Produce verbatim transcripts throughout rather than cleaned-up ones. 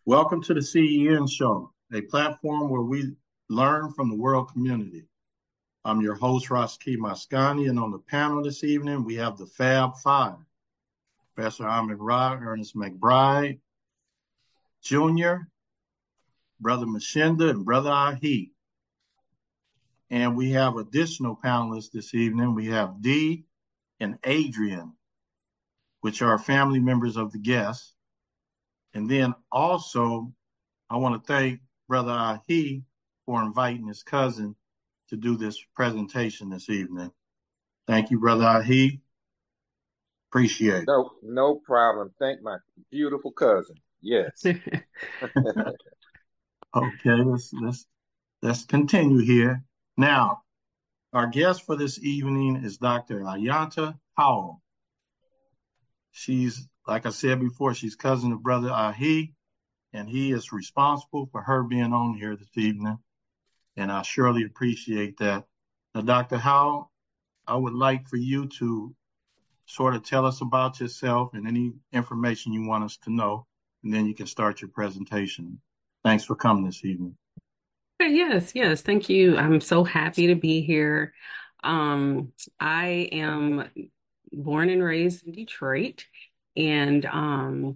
Welcome to the C E N Show, a platform where we learn from the world community. I'm your host, Roski Mascani, and on the panel this evening, we have the Fab Five, Professor Ahmed Ra, Ernest McBride, Junior, Brother Mashinda, and Brother Ahi. And we have additional panelists this evening. We have Dee and Adrian, which are family members of the guests. And then also, I want to thank Brother Ahi for inviting his cousin to do this presentation this evening. Thank you, Brother Ahi. Appreciate it. No, no problem. Thank my beautiful cousin. Yes. Okay, let's let's let's continue here. Now, our guest for this evening is Doctor Ayanta Howell. She's, like I said before, she's cousin of Brother Ahi, and he is responsible for her being on here this evening. And I surely appreciate that. Now, Doctor Howell, I would like for you to sort of tell us about yourself and any information you want us to know, and then you can start your presentation. Thanks for coming this evening. Yes, yes, thank you. I'm so happy to be here. Um, I am born and raised in Detroit, and um,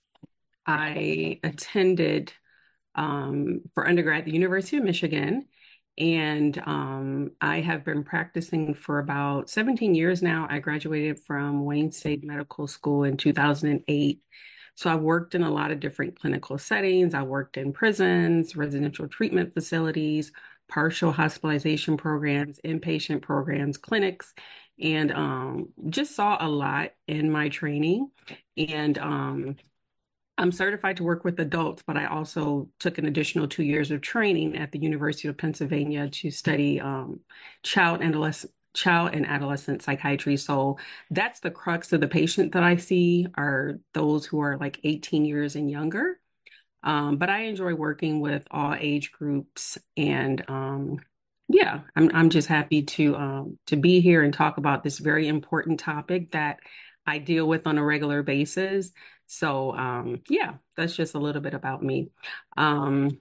I attended um, for undergrad at the University of Michigan. And um, I have been practicing for about seventeen years now. I graduated from Wayne State Medical School in two thousand eight. So I've worked in a lot of different clinical settings. I worked in prisons, residential treatment facilities, partial hospitalization programs, inpatient programs, clinics, and um, just saw a lot in my training. And um, I'm certified to work with adults, but I also took an additional two years of training at the University of Pennsylvania to study um, child and adolescent child and adolescent psychiatry. So that's the crux of the patient that I see are those who are like eighteen years and younger. Um, but I enjoy working with all age groups, and um, yeah, I'm I'm just happy to um, to be here and talk about this very important topic that I deal with on a regular basis. So um, yeah, that's just a little bit about me. Um,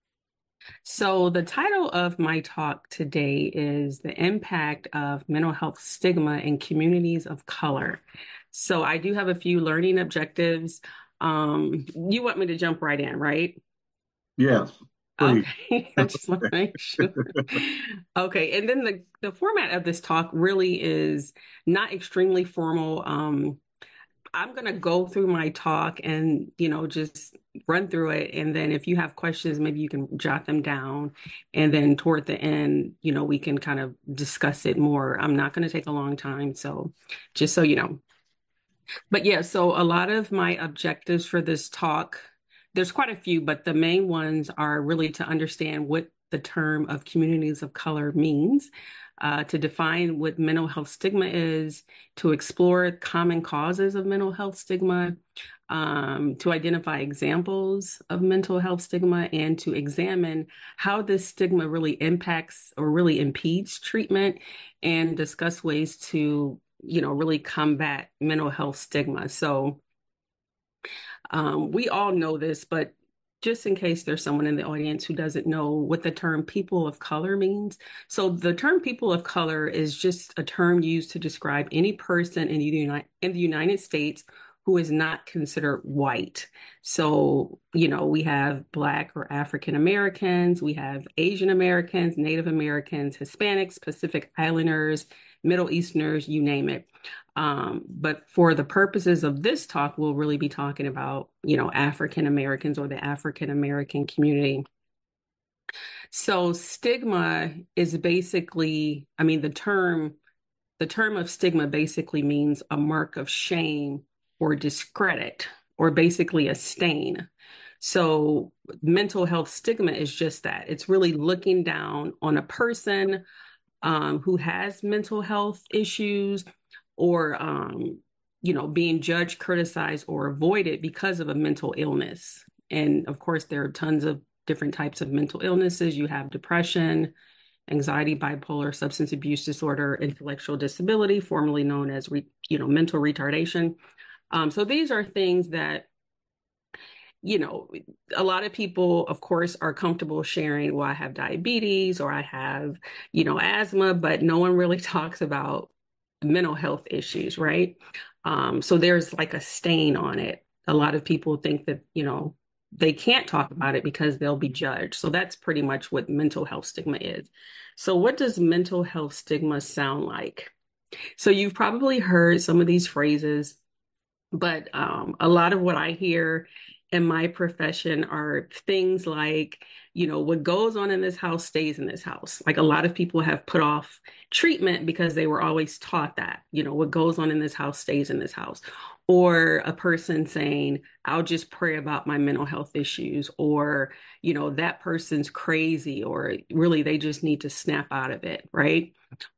so the title of my talk today is The Impact of Mental Health Stigma in Communities of Color. So I do have a few learning objectives. Um, you want me to jump right in, right? Yes, please. Okay, I just want to make sure. Okay, and then the the format of this talk really is not extremely formal. Um, I'm going to go through my talk and, you know, just run through it. And then if you have questions, maybe you can jot them down. And then toward the end, you know, we can kind of discuss it more. I'm not going to take a long time. So just so you know. But yeah, so a lot of my objectives for this talk, there's quite a few, but the main ones are really to understand what the term of communities of color means, uh, to define what mental health stigma is, to explore common causes of mental health stigma, um, to identify examples of mental health stigma, and to examine how this stigma really impacts or really impedes treatment, and discuss ways to, you know, really combat mental health stigma. So um, we all know this, but just in case there's someone in the audience who doesn't know what the term people of color means. So the term people of color is just a term used to describe any person in the United, in the United States who is not considered white. So, you know, we have Black or African Americans, we have Asian Americans, Native Americans, Hispanics, Pacific Islanders, Middle Easterners, you name it. Um, but for the purposes of this talk, we'll really be talking about, you know, African Americans or the African American community. So stigma is basically, I mean, the term, the term of stigma basically means a mark of shame or discredit, or basically a stain. So mental health stigma is just that. It's really looking down on a person um, who has mental health issues, or um, you know, being judged, criticized, or avoided because of a mental illness. And of course, there are tons of different types of mental illnesses. You have depression, anxiety, bipolar, substance abuse disorder, intellectual disability, formerly known as re- you know, mental retardation. Um, so these are things that you know, a lot of people, of course, are comfortable sharing, well, I have diabetes or I have, you know, asthma, but no one really talks about mental health issues, right? Um, so there's like a stain on it. A lot of people think that, you know, they can't talk about it because they'll be judged. So that's pretty much what mental health stigma is. So what does mental health stigma sound like? So you've probably heard some of these phrases, but um, a lot of what I hear in my profession are things like, you know, what goes on in this house stays in this house. Like a lot of people have put off treatment because they were always taught that, you know, what goes on in this house stays in this house. Or a person saying, I'll just pray about my mental health issues, or, you know, that person's crazy, or really they just need to snap out of it, right?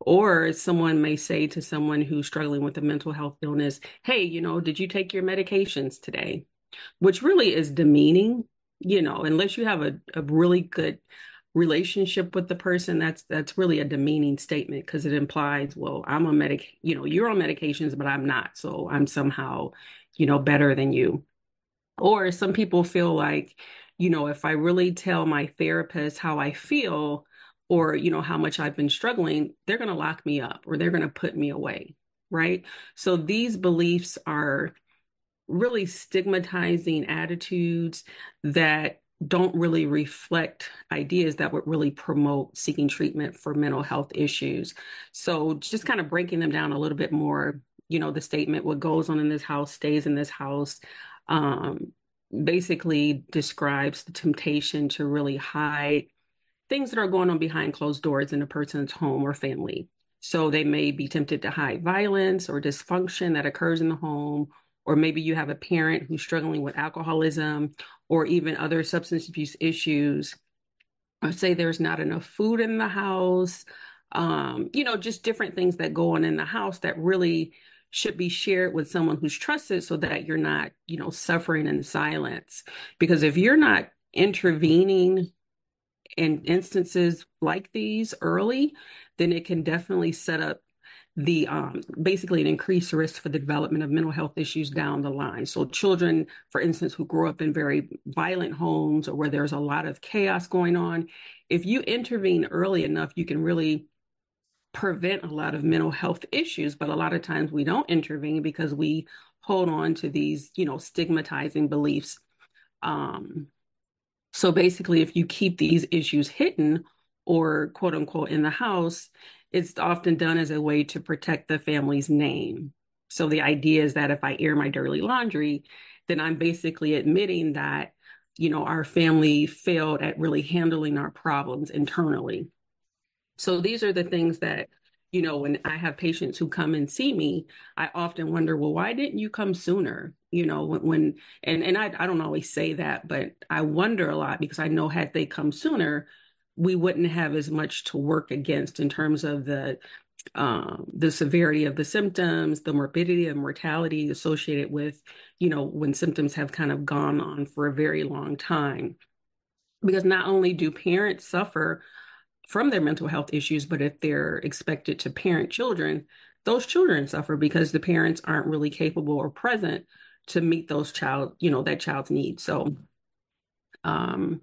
Or someone may say to someone who's struggling with a mental health illness, hey, you know, did you take your medications today? Which really is demeaning, you know, unless you have a, a really good relationship with the person, that's that's really a demeaning statement because it implies, well, I'm on medic, you know, you're on medications, but I'm not. So I'm somehow, you know, better than you. Or some people feel like, you know, if I really tell my therapist how I feel or, you know, how much I've been struggling, they're going to lock me up or they're going to put me away. Right. So these beliefs are really stigmatizing attitudes that don't really reflect ideas that would really promote seeking treatment for mental health issues. So just kind of breaking them down a little bit more, you know, the statement, what goes on in this house stays in this house, um, basically describes the temptation to really hide things that are going on behind closed doors in a person's home or family. So they may be tempted to hide violence or dysfunction that occurs in the home, or maybe you have a parent who's struggling with alcoholism or even other substance abuse issues. Or say there's not enough food in the house, um, you know, just different things that go on in the house that really should be shared with someone who's trusted so that you're not, you know, suffering in silence. Because if you're not intervening in instances like these early, then it can definitely set up the um, basically an increased risk for the development of mental health issues down the line. So children, for instance, who grow up in very violent homes or where there's a lot of chaos going on, if you intervene early enough, you can really prevent a lot of mental health issues. But a lot of times we don't intervene because we hold on to these, you know, stigmatizing beliefs. Um, so basically, if you keep these issues hidden or quote unquote in the house, it's often done as a way to protect the family's name. So the idea is that if I air my dirty laundry, then I'm basically admitting that, you know, our family failed at really handling our problems internally. So these are the things that, you know, when I have patients who come and see me, I often wonder, well, why didn't you come sooner? You know, when, when and, and I, I don't always say that, but I wonder a lot because I know had they come sooner, we wouldn't have as much to work against in terms of the um, the severity of the symptoms, the morbidity and mortality associated with, you know, when symptoms have kind of gone on for a very long time. Because not only do parents suffer from their mental health issues, but if they're expected to parent children, those children suffer because the parents aren't really capable or present to meet those child, you know, that child's needs. So um,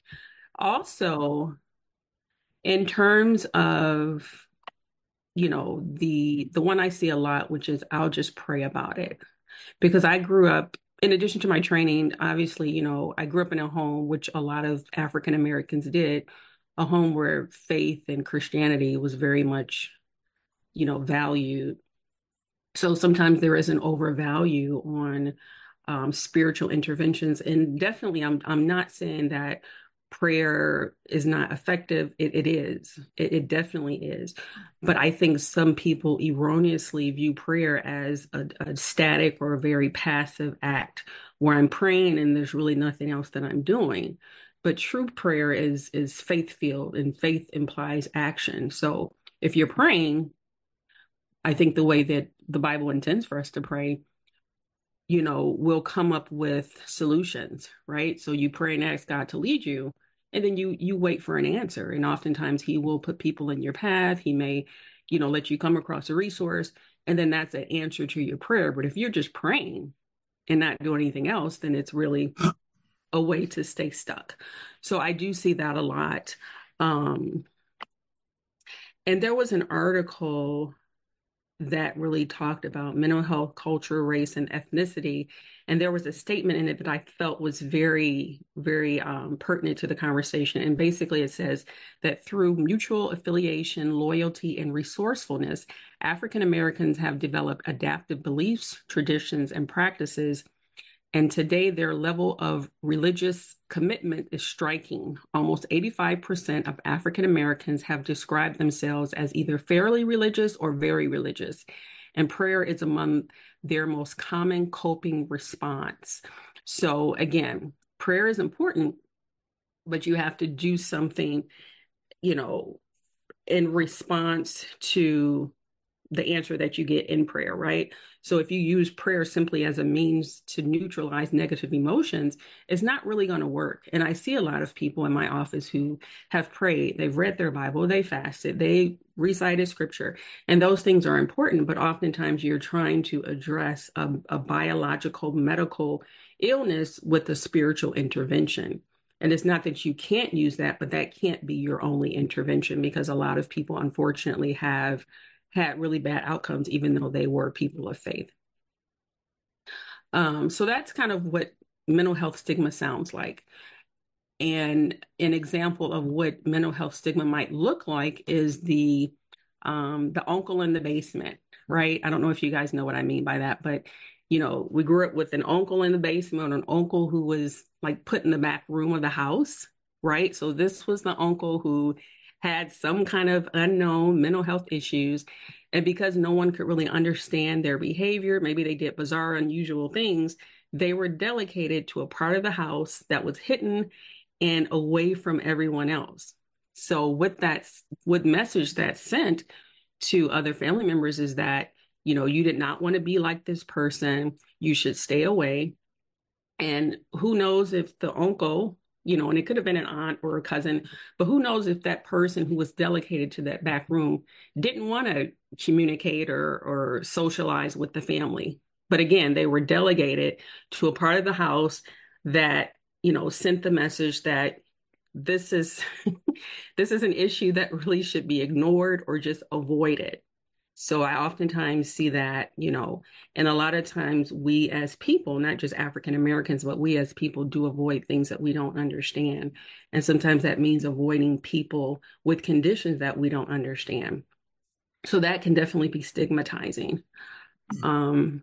also in terms of, you know, the the one I see a lot, which is I'll just pray about it. Because I grew up, in addition to my training, obviously, you know, I grew up in a home, which a lot of African Americans did, a home where faith and Christianity was very much, you know, valued. So sometimes there is an overvalue on um, spiritual interventions. And definitely, I'm I'm not saying that prayer is not effective. It, it is. It, it definitely is. But I think some people erroneously view prayer as a, a static or a very passive act where I'm praying and there's really nothing else that I'm doing. But true prayer is is faith-filled, and faith implies action. So if you're praying, I think the way that the Bible intends for us to pray, you know, we'll come up with solutions, right? So you pray and ask God to lead you, and then you you wait for an answer. And oftentimes he will put people in your path. He may, you know, let you come across a resource, and then that's an answer to your prayer. But if you're just praying and not doing anything else, then it's really a way to stay stuck. So I do see that a lot. Um, and there was an article that really talked about mental health, culture, race, and ethnicity. And there was a statement in it that I felt was very, very um, pertinent to the conversation. And basically it says that through mutual affiliation, loyalty, and resourcefulness, African Americans have developed adaptive beliefs, traditions, and practices. And today, their level of religious commitment is striking. Almost eighty-five percent of African Americans have described themselves as either fairly religious or very religious. And prayer is among their most common coping response. So, again, prayer is important, but you have to do something, you know, in response to the answer that you get in prayer, right? So if you use prayer simply as a means to neutralize negative emotions, it's not really going to work. And I see a lot of people in my office who have prayed, they've read their Bible, they fasted, they recited scripture, and those things are important, but oftentimes you're trying to address a, a biological, medical illness with a spiritual intervention. And it's not that you can't use that, but that can't be your only intervention, because a lot of people, unfortunately, have had really bad outcomes, even though they were people of faith. Um, so that's kind of what mental health stigma sounds like. And an example of what mental health stigma might look like is the um, the uncle in the basement, right? I don't know if you guys know what I mean by that, but you know, we grew up with an uncle in the basement, an uncle who was like put in the back room of the house, right? So this was the uncle who had some kind of unknown mental health issues. And because no one could really understand their behavior, maybe they did bizarre, unusual things, they were delegated to a part of the house that was hidden and away from everyone else. So what that's, what message that sent to other family members is that, you know, you did not want to be like this person. You should stay away. And who knows if the uncle, you know, and it could have been an aunt or a cousin, but who knows if that person who was delegated to that back room didn't want to communicate or, or socialize with the family. But again, they were delegated to a part of the house that, you know, sent the message that this is, this is an issue that really should be ignored or just avoided. So I oftentimes see that, you know, and a lot of times we as people, not just African Americans, but we as people do avoid things that we don't understand. And sometimes that means avoiding people with conditions that we don't understand. So that can definitely be stigmatizing. Um,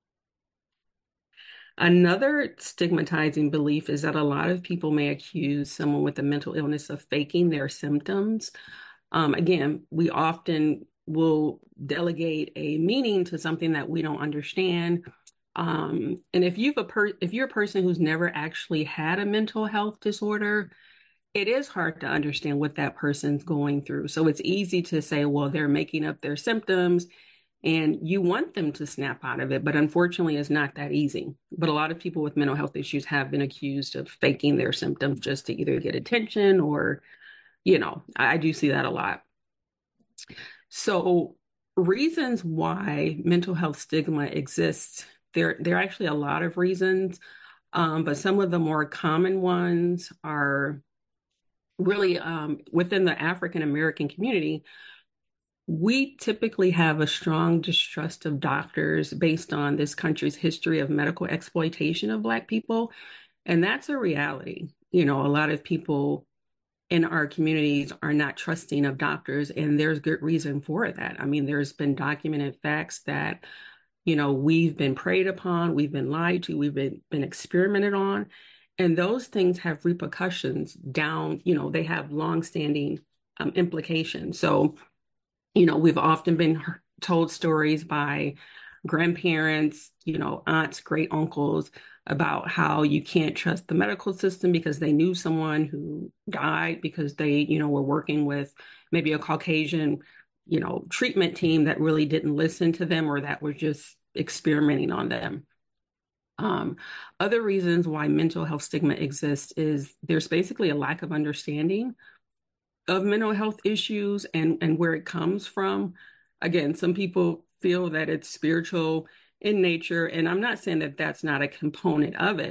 another stigmatizing belief is that a lot of people may accuse someone with a mental illness of faking their symptoms. Um, again, we often will delegate a meaning to something that we don't understand. Um, and if you've a per if you're a person who's never actually had a mental health disorder, it is hard to understand what that person's going through. So it's easy to say, well, they're making up their symptoms and you want them to snap out of it. But unfortunately, it's not that easy. But a lot of people with mental health issues have been accused of faking their symptoms just to either get attention or, you know, I, I do see that a lot. So reasons why mental health stigma exists, there, there are actually a lot of reasons, um, but some of the more common ones are really um, within the African American community. We typically have a strong distrust of doctors based on this country's history of medical exploitation of Black people. And that's a reality. You know, a lot of people in our communities are not trusting of doctors, and there's good reason for that. I mean, there's been documented facts that, you know, we've been preyed upon, we've been lied to, we've been, been experimented on, and those things have repercussions down, you know, they have longstanding um, implications. So, you know, we've often been told stories by grandparents, you know, aunts, great uncles about how you can't trust the medical system because they knew someone who died because they, you know, were working with maybe a Caucasian, you know, treatment team that really didn't listen to them or that were just experimenting on them. Um, other reasons why mental health stigma exists is there's basically a lack of understanding of mental health issues and, and where it comes from. Again, some people feel that it's spiritual in nature, and I'm not saying that that's not a component of it,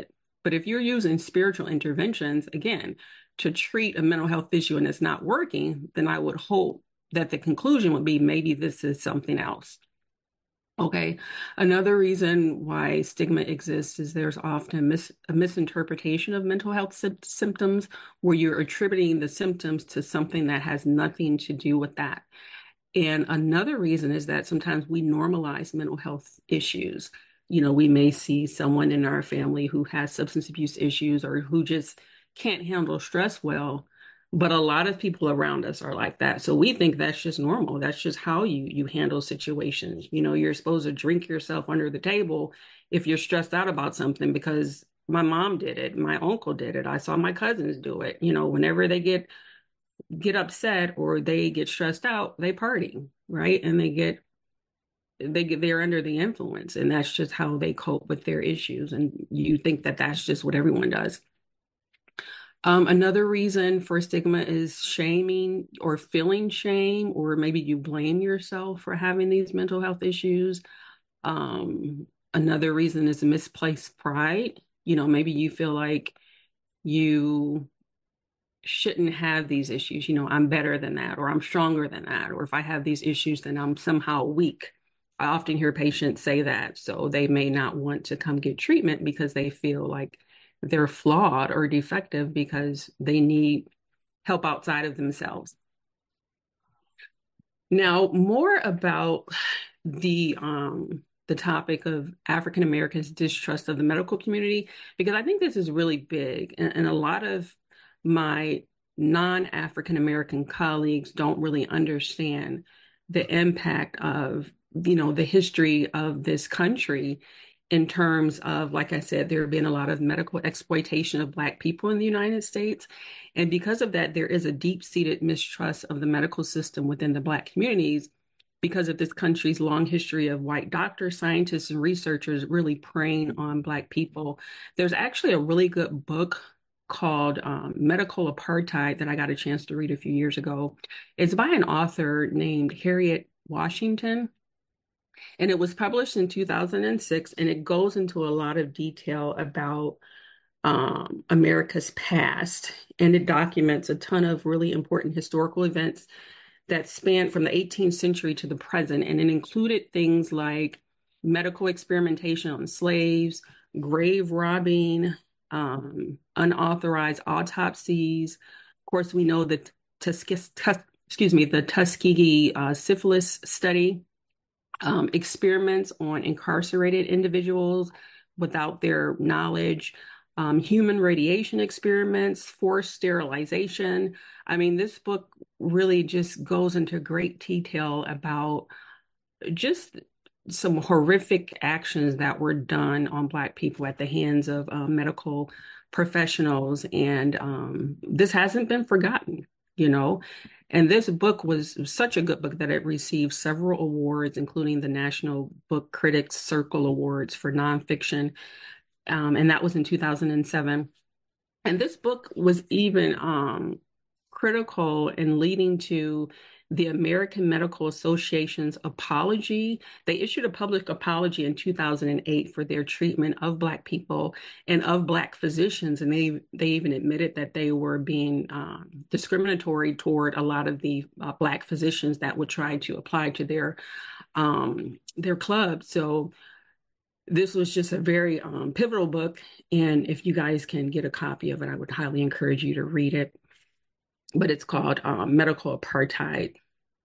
But if you're using spiritual interventions, again, to treat a mental health issue and it's not working, then I would hope that the conclusion would be maybe this is something else. Okay. Another reason why stigma exists is there's often mis a misinterpretation of mental health sy symptoms where you're attributing the symptoms to something that has nothing to do with that. And another reason is that sometimes we normalize mental health issues. You know, we may see someone in our family who has substance abuse issues or who just can't handle stress well, but a lot of people around us are like that. So we think that's just normal. That's just how you you handle situations. You know, you're supposed to drink yourself under the table if you're stressed out about something because my mom did it, my uncle did it, I saw my cousins do it. You know, whenever they get get upset or they get stressed out, they party, right? And they get they get they're under the influence, and that's just how they cope with their issues. And you think that that's just what everyone does. Um, another reason for stigma is shaming or feeling shame, or maybe you blame yourself for having these mental health issues. Um, another reason is misplaced pride. You know, maybe you feel like you shouldn't have these issues. You know, I'm better than that, or I'm stronger than that, or if I have these issues, then I'm somehow weak. I often hear patients say that, so they may not want to come get treatment because they feel like they're flawed or defective because they need help outside of themselves. Now, more about the um, the topic of African Americans' distrust of the medical community, because I think this is really big, and, and a lot of my non-African American colleagues don't really understand the impact of, you know, the history of this country in terms of, like I said, there have been a lot of medical exploitation of Black people in the United States. And because of that, there is a deep-seated mistrust of the medical system within the Black communities because of this country's long history of white doctors, scientists, and researchers really preying on Black people. There's actually a really good book called um, Medical Apartheid that I got a chance to read a few years ago. It's by an author named Harriet Washington, and it was published in two thousand six, and it goes into a lot of detail about um, America's past, and it documents a ton of really important historical events that spanned from the eighteenth century to the present, and it included things like medical experimentation on slaves, grave robbing, um, unauthorized autopsies. Of course, we know that Tuskegee, excuse me, the Tuskegee uh, syphilis study, um, experiments on incarcerated individuals without their knowledge, um, human radiation experiments, forced sterilization. I mean, this book really just goes into great detail about just some horrific actions that were done on Black people at the hands of uh, medical professionals. And um, this hasn't been forgotten, you know. And this book was such a good book that it received several awards, including the National Book Critics Circle Awards for nonfiction. Um, and that was in two thousand seven. And this book was even um, critical in leading to the American Medical Association's apology. They issued a public apology in two thousand eight for their treatment of Black people and of Black physicians. And they, they even admitted that they were being um, discriminatory toward a lot of the uh, Black physicians that would try to apply to their, um, their club. So this was just a very um, pivotal book. And if you guys can get a copy of it, I would highly encourage you to read it. But it's called um, Medical Apartheid.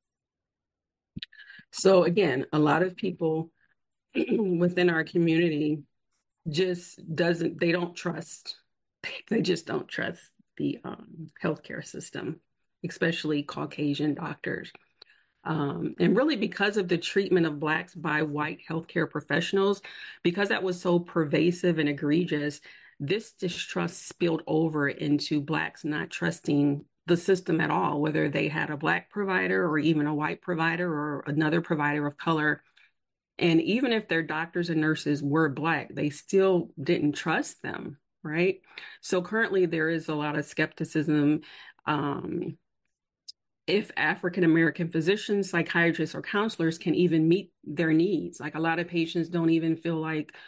So again, a lot of people within our community just doesn't, they don't trust, they just don't trust the um, healthcare system, especially Caucasian doctors. Um, and really because of the treatment of Blacks by white healthcare professionals, because that was so pervasive and egregious, this distrust spilled over into Blacks not trusting the system at all, whether they had a Black provider or even a white provider or another provider of color. And even if their doctors and nurses were Black, they still didn't trust them, right? So currently there is a lot of skepticism um, if African American physicians, psychiatrists, or counselors can even meet their needs. Like a lot of patients don't even feel like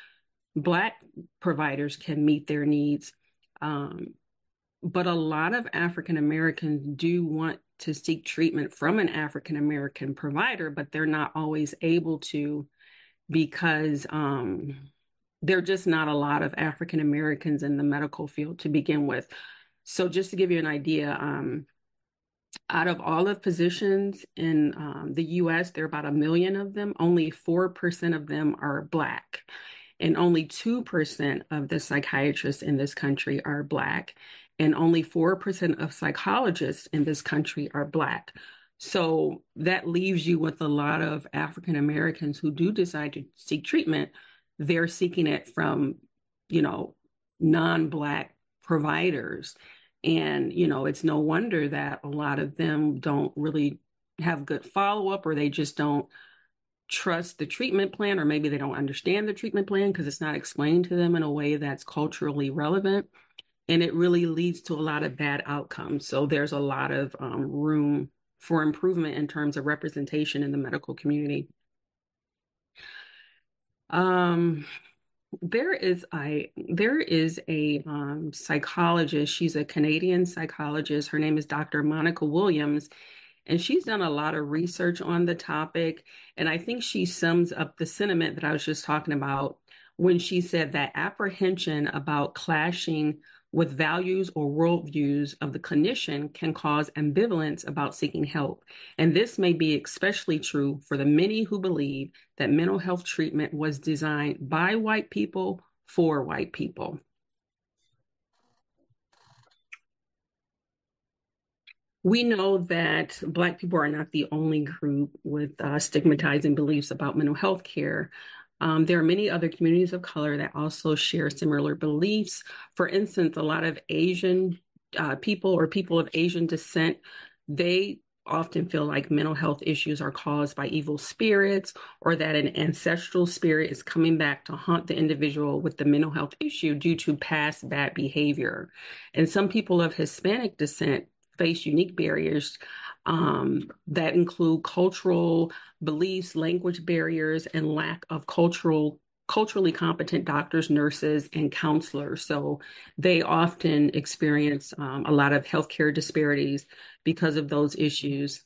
Black providers can meet their needs. Um, but a lot of African Americans do want to seek treatment from an African American provider, but they're not always able to because um, there are just not a lot of African Americans in the medical field to begin with. So just to give you an idea, um, out of all the physicians in um, the U S, there are about a million of them. Only four percent of them are Black, and only two percent of the psychiatrists in this country are Black, and only four percent of psychologists in this country are Black. So that leaves you with a lot of African Americans who do decide to seek treatment. They're seeking it from, you know, non-Black providers. And, you know, it's no wonder that a lot of them don't really have good follow-up, or they just don't trust the treatment plan, or maybe they don't understand the treatment plan because it's not explained to them in a way that's culturally relevant. And it really leads to a lot of bad outcomes. So there's a lot of um, room for improvement in terms of representation in the medical community. Um, There is a there is a um, psychologist. She's a Canadian psychologist. Her name is Doctor Monica Williams, and she's done a lot of research on the topic. And I think she sums up the sentiment that I was just talking about when she said that apprehension about clashing with values or worldviews of the clinician can cause ambivalence about seeking help. And this may be especially true for the many who believe that mental health treatment was designed by white people for white people. We know that Black people are not the only group with uh, stigmatizing beliefs about mental health care. Um, there are many other communities of color that also share similar beliefs. For instance, a lot of Asian uh, people or people of Asian descent, they often feel like mental health issues are caused by evil spirits, or that an ancestral spirit is coming back to haunt the individual with the mental health issue due to past bad behavior. And some people of Hispanic descent face unique barriers um, that include cultural beliefs, language barriers, and lack of cultural culturally competent doctors, nurses, and counselors. So they often experience um, a lot of healthcare disparities because of those issues.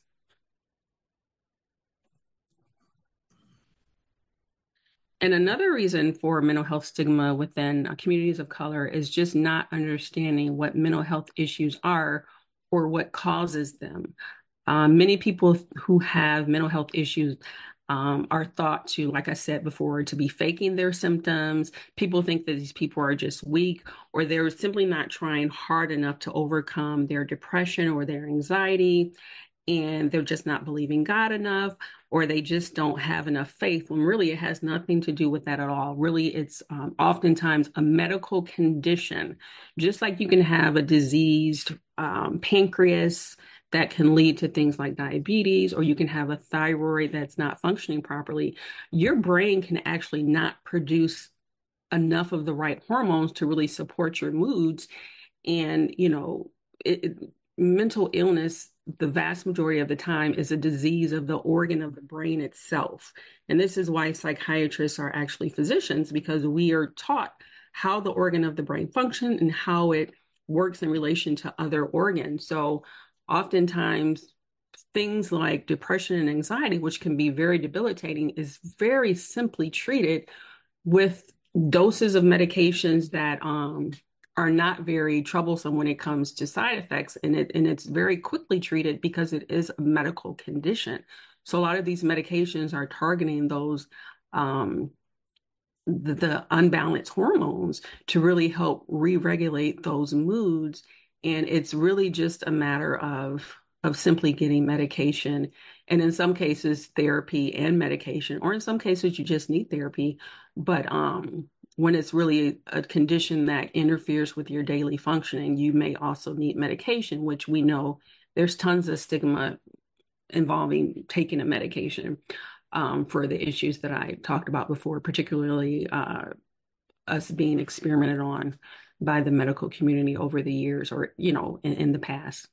And another reason for mental health stigma within uh, communities of color is just not understanding what mental health issues are or what causes them. Um, many people who have mental health issues um, are thought to, like I said before, to be faking their symptoms. People think that these people are just weak, or they're simply not trying hard enough to overcome their depression or their anxiety, and they're just not believing God enough, or they just don't have enough faith, when really it has nothing to do with that at all. Really, it's um, oftentimes a medical condition. Just like you can have a diseased um, pancreas that can lead to things like diabetes, or you can have a thyroid that's not functioning properly. Your brain can actually not produce enough of the right hormones to really support your moods. And, you know, it, it, mental illness, the vast majority of the time, is a disease of the organ of the brain itself. And this is why psychiatrists are actually physicians, because we are taught how the organ of the brain functions and how it works in relation to other organs. So oftentimes, things like depression and anxiety, which can be very debilitating, is very simply treated with doses of medications that um, are not very troublesome when it comes to side effects. And, it, and it's very quickly treated because it is a medical condition. So a lot of these medications are targeting those um, the, the unbalanced hormones to really help re-regulate those moods. And it's really just a matter of of simply getting medication, and in some cases therapy and medication, or in some cases you just need therapy. But um, when it's really a condition that interferes with your daily functioning, you may also need medication, which we know there's tons of stigma involving taking a medication um, for the issues that I talked about before, particularly uh, us being experimented on by the medical community over the years, or, you know, in, in the past.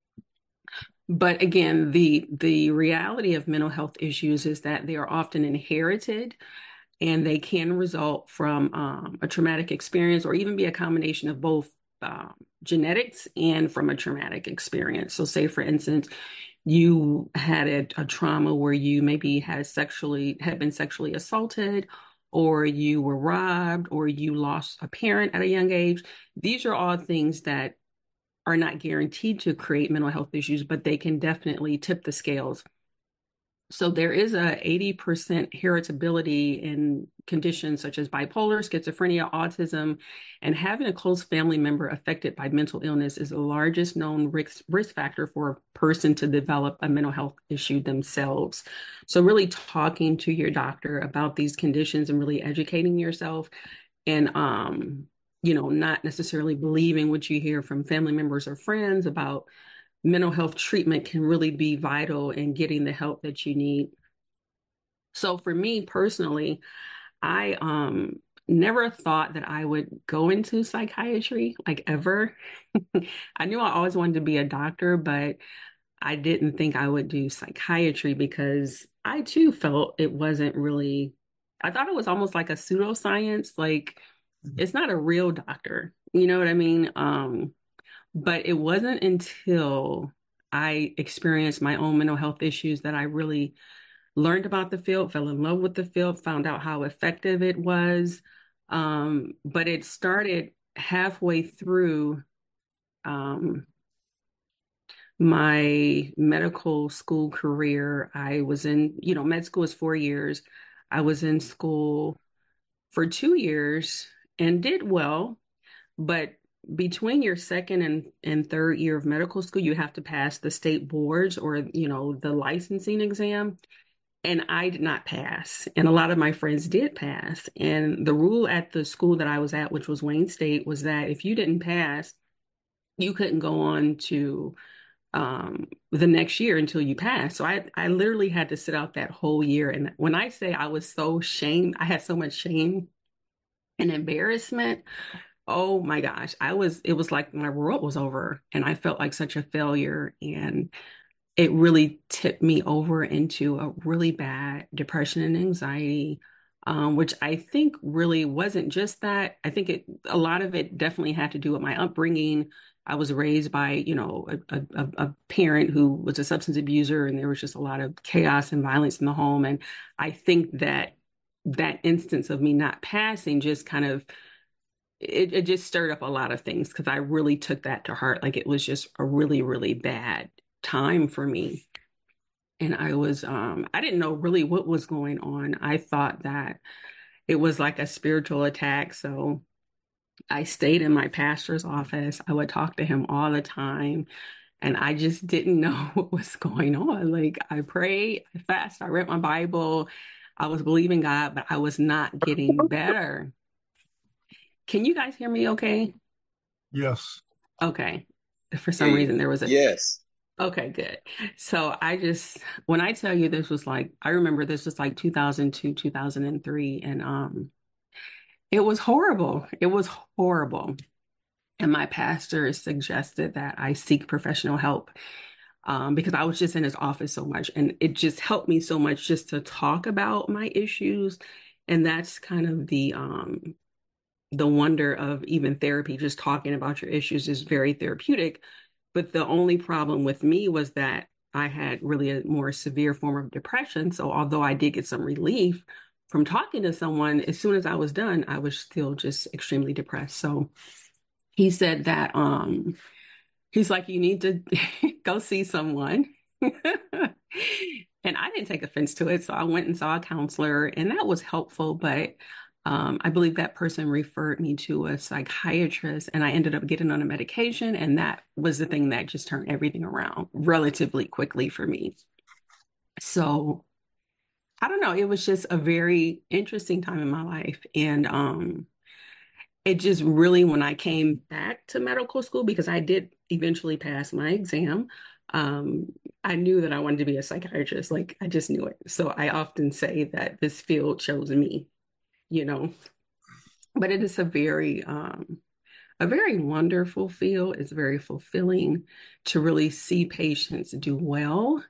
But again, the the reality of mental health issues is that they are often inherited, and they can result from um, a traumatic experience or even be a combination of both um, genetics and from a traumatic experience. So say, for instance, you had a, a trauma where you maybe had sexually had been sexually assaulted, or you were robbed, or you lost a parent at a young age. These are all things that are not guaranteed to create mental health issues, but they can definitely tip the scales. So there is a eighty percent heritability in conditions such as bipolar, schizophrenia, autism, and having a close family member affected by mental illness is the largest known risk, risk factor for a person to develop a mental health issue themselves. So really talking to your doctor about these conditions and really educating yourself, and um, you know, not necessarily believing what you hear from family members or friends about mental health treatment can really be vital in getting the help that you need. So for me personally, I um never thought that I would go into psychiatry, like ever. I knew I always wanted to be a doctor, but I didn't think I would do psychiatry because I too felt it wasn't really, I thought it was almost like a pseudoscience, like it's not a real doctor. You know what I mean? Um, but it wasn't until I experienced my own mental health issues that I really learned about the field, fell in love with the field, found out how effective it was. Um, but it started halfway through um, my medical school career. I was in, you know, med school is four years. I was in school for two years and did well, but between your second and, and third year of medical school, you have to pass the state boards or, you know, the licensing exam. And I did not pass. And a lot of my friends did pass. And the rule at the school that I was at, which was Wayne State, was that if you didn't pass, you couldn't go on to um, the next year until you passed. So I, I literally had to sit out that whole year. And when I say I was so shamed, I had so much shame and embarrassment. Oh my gosh, I was, it was like my world was over and I felt like such a failure. And it really tipped me over into a really bad depression and anxiety, um, which I think really wasn't just that. I think it, a lot of it definitely had to do with my upbringing. I was raised by, you know, a, a, a parent who was a substance abuser, and there was just a lot of chaos and violence in the home. And I think that that instance of me not passing just kind of, it, it just stirred up a lot of things because I really took that to heart. Like it was just a really, really bad time for me. And I was, um, I didn't know really what was going on. I thought that it was like a spiritual attack. So I stayed in my pastor's office. I would talk to him all the time. And I just didn't know what was going on. Like I prayed, I fasted, I read my Bible. I was believing God, but I was not getting better. Can you guys hear me okay? Yes. Okay. For some reason, there was a, yes. Okay, good. So I just, when I tell you this was like, I remember this was like two thousand two, two thousand three, and um, it was horrible. It was horrible. And my pastor suggested that I seek professional help um, because I was just in his office so much. And it just helped me so much just to talk about my issues. And that's kind of the, um, the wonder of even therapy. Just talking about your issues is very therapeutic. But the only problem with me was that I had really a more severe form of depression. So although I did get some relief from talking to someone, as soon as I was done, I was still just extremely depressed. So he said that, um, he's like, you need to go see someone. And I didn't take offense to it. So I went and saw a counselor, and that was helpful. But um, I believe that person referred me to a psychiatrist, and I ended up getting on a medication. And that was the thing that just turned everything around relatively quickly for me. So I don't know. It was just a very interesting time in my life. And um, it just really, when I came back to medical school, because I did eventually pass my exam, um, I knew that I wanted to be a psychiatrist. Like I just knew it. So I often say that this field chose me, you know, but it is a very, um, a very wonderful field. It's very fulfilling to really see patients do well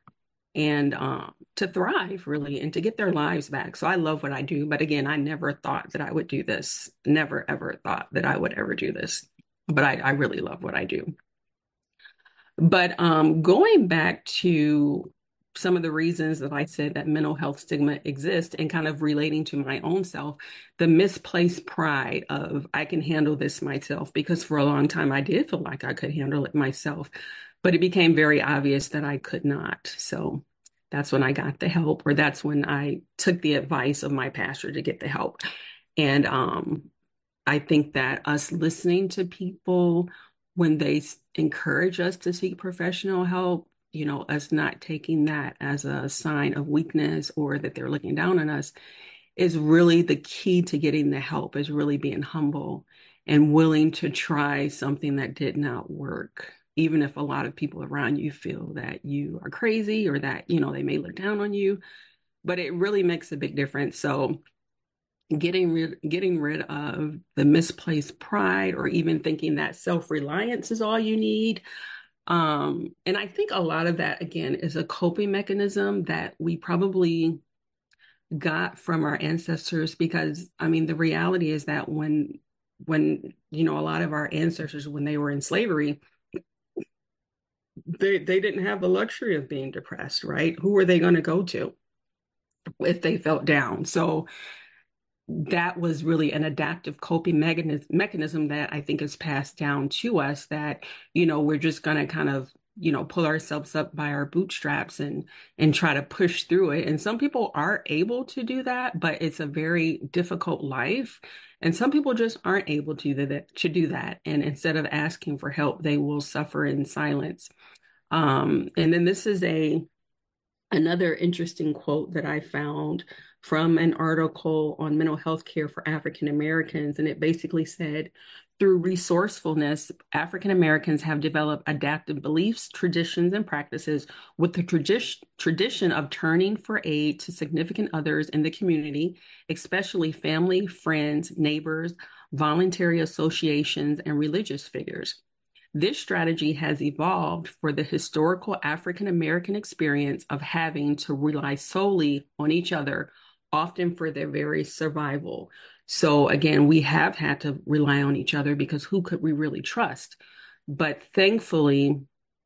and um, to thrive really and to get their lives back. So I love what I do. But again, I never thought that I would do this. Never, ever thought that I would ever do this. But I, I really love what I do. But um, going back to some of the reasons that I said that mental health stigma exists and kind of relating to my own self, the misplaced pride of I can handle this myself, because for a long time I did feel like I could handle it myself, but it became very obvious that I could not. So that's when I got the help, or that's when I took the advice of my pastor to get the help. And um, I think that us listening to people when they encourage us to seek professional help, you know, us not taking that as a sign of weakness or that they're looking down on us, is really the key to getting the help, is really being humble and willing to try something that did not work. Even if a lot of people around you feel that you are crazy or that, you know, they may look down on you, but it really makes a big difference. So getting rid getting rid of the misplaced pride, or even thinking that self-reliance is all you need. Um, and I think a lot of that, again, is a coping mechanism that we probably got from our ancestors, because I mean, the reality is that when when you know, a lot of our ancestors, when they were in slavery, they they didn't have the luxury of being depressed, right? Who were they going to go to if they felt down? So that was really an adaptive coping mechanism, mechanism that I think is passed down to us, that, you know, we're just going to kind of, you know, pull ourselves up by our bootstraps and and try to push through it. And some people are able to do that, but it's a very difficult life. And some people just aren't able to do that, to do that. And instead of asking for help, they will suffer in silence. Um, and then this is a another interesting quote that I found from an article on mental health care for African Americans. And it basically said, through resourcefulness, African Americans have developed adaptive beliefs, traditions, and practices with the tradi- tradition of turning for aid to significant others in the community, especially family, friends, neighbors, voluntary associations, and religious figures. This strategy has evolved for the historical African American experience of having to rely solely on each other, often for their very survival. So again, we have had to rely on each other, because who could we really trust? But thankfully,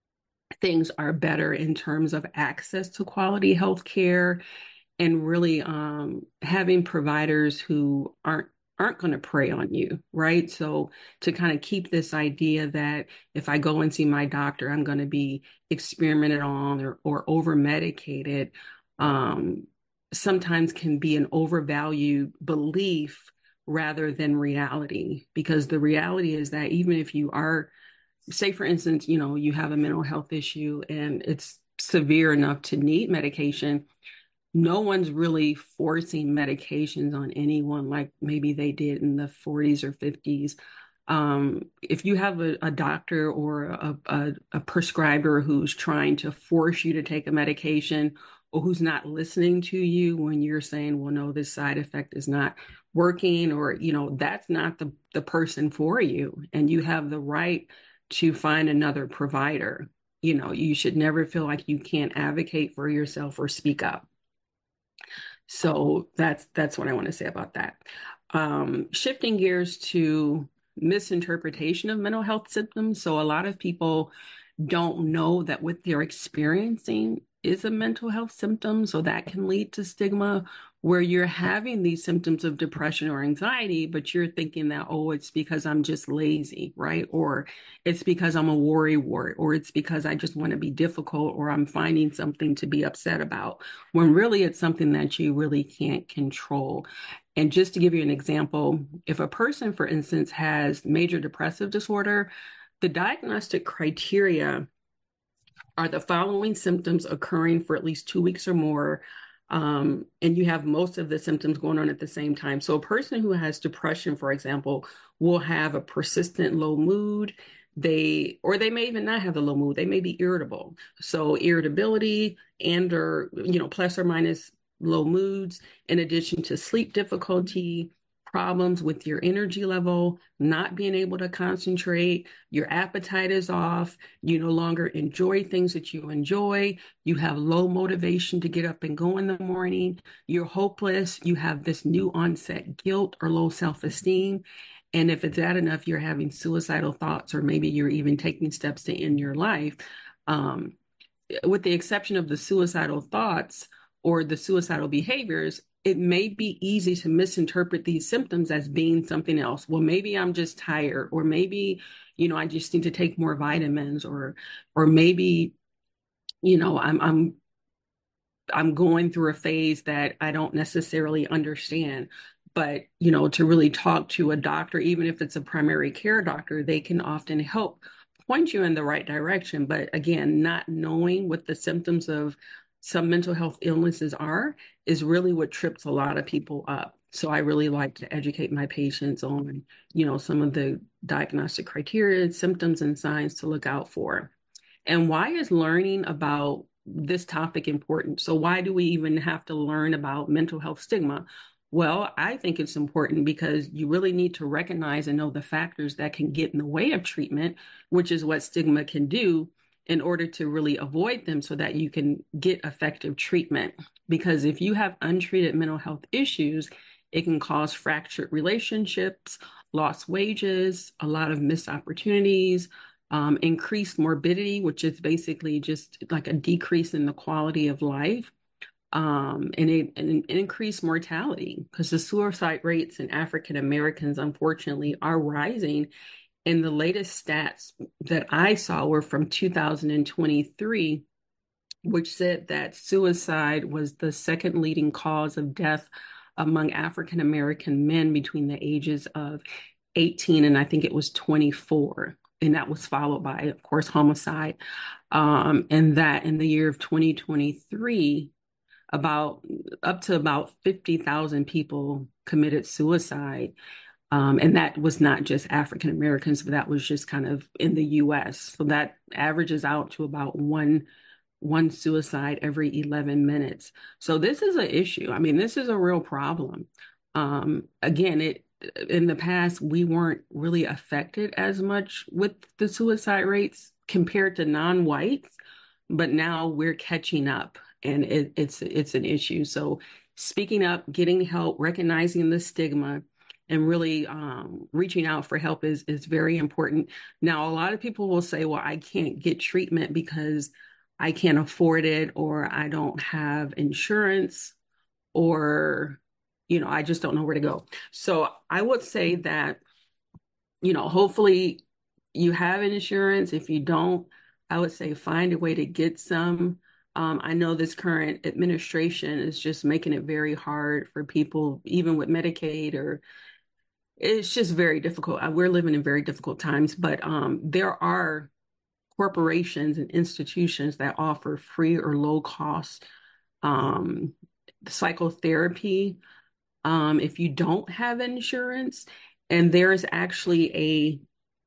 things are better in terms of access to quality health care, and really um, having providers who aren't aren't going to prey on you, right? So to kind of keep this idea that if I go and see my doctor, I'm going to be experimented on or, or over medicated, um, sometimes can be an overvalued belief rather than reality. Because the reality is that even if you are, say for instance, you know, you have a mental health issue and it's severe enough to need medication, no one's really forcing medications on anyone like maybe they did in the forties or fifties. Um, if you have a, a doctor or a, a, a prescriber who's trying to force you to take a medication, or who's not listening to you when you're saying, well, no, this side effect is not working, or, you know, that's not the, the person for you. And you have the right to find another provider. You know, you should never feel like you can't advocate for yourself or speak up. So that's that's what I want to say about that. Um, shifting gears to misinterpretation of mental health symptoms. So a lot of people don't know that what they're experiencing is a mental health symptom. So that can lead to stigma, where you're having these symptoms of depression or anxiety, but you're thinking that, oh, it's because I'm just lazy, right? Or it's because I'm a worry wart, or it's because I just want to be difficult, or I'm finding something to be upset about, when really it's something that you really can't control. And just to give you an example, if a person, for instance, has major depressive disorder, the diagnostic criteria are the following symptoms occurring for at least two weeks or more, um, and you have most of the symptoms going on at the same time. So a person who has depression, for example, will have a persistent low mood. They, or they may even not have the low mood. They may be irritable. So irritability and or, you know, plus or minus low moods, in addition to sleep difficulty, problems with your energy level, not being able to concentrate, your appetite is off, you no longer enjoy things that you enjoy, you have low motivation to get up and go in the morning, you're hopeless, you have this new onset guilt or low self-esteem. And if it's bad enough, you're having suicidal thoughts, or maybe you're even taking steps to end your life. Um, with the exception of the suicidal thoughts or the suicidal behaviors, it may be easy to misinterpret these symptoms as being something else. Well, maybe I'm just tired, or maybe, you know, I just need to take more vitamins, or, or maybe, you know, I'm, I'm, I'm going through a phase that I don't necessarily understand. But, you know, to really talk to a doctor, even if it's a primary care doctor, they can often help point you in the right direction. But again, not knowing what the symptoms of some mental health illnesses are is really what trips a lot of people up. So I really like to educate my patients on, you know, some of the diagnostic criteria, symptoms, and signs to look out for. And why is learning about this topic important? So why do we even have to learn about mental health stigma? Well, I think it's important because you really need to recognize and know the factors that can get in the way of treatment, which is what stigma can do, in order to really avoid them so that you can get effective treatment. Because if you have untreated mental health issues, it can cause fractured relationships, lost wages, a lot of missed opportunities, um, increased morbidity, which is basically just like a decrease in the quality of life. Um, and, it, and increased mortality, because the suicide rates in African Americans, unfortunately, are rising. And the latest stats that I saw were from two thousand twenty-three, which said that suicide was the second leading cause of death among African American men between the ages of eighteen and I think it was twenty-four. And that was followed by, of course, homicide. Um, and that in the year of twenty twenty-three, about up to about fifty thousand people committed suicide. Um, and that was not just African Americans, but that was just kind of in the U S. So that averages out to about one, one suicide every eleven minutes. So this is an issue. I mean, this is a real problem. Um, again, it in the past, we weren't really affected as much with the suicide rates compared to non-whites, but now we're catching up. And it, it's it's an issue. So speaking up, getting help, recognizing the stigma, and really um, reaching out for help is is very important. Now, a lot of people will say, well, I can't get treatment because I can't afford it, or I don't have insurance, or, you know, I just don't know where to go. So I would say that, you know, hopefully you have insurance. If you don't, I would say find a way to get some. Um, I know this current administration is just making it very hard for people, even with Medicaid, or it's just very difficult. We're living in very difficult times, but um, there are corporations and institutions that offer free or low cost um, psychotherapy um, if you don't have insurance. And there is actually a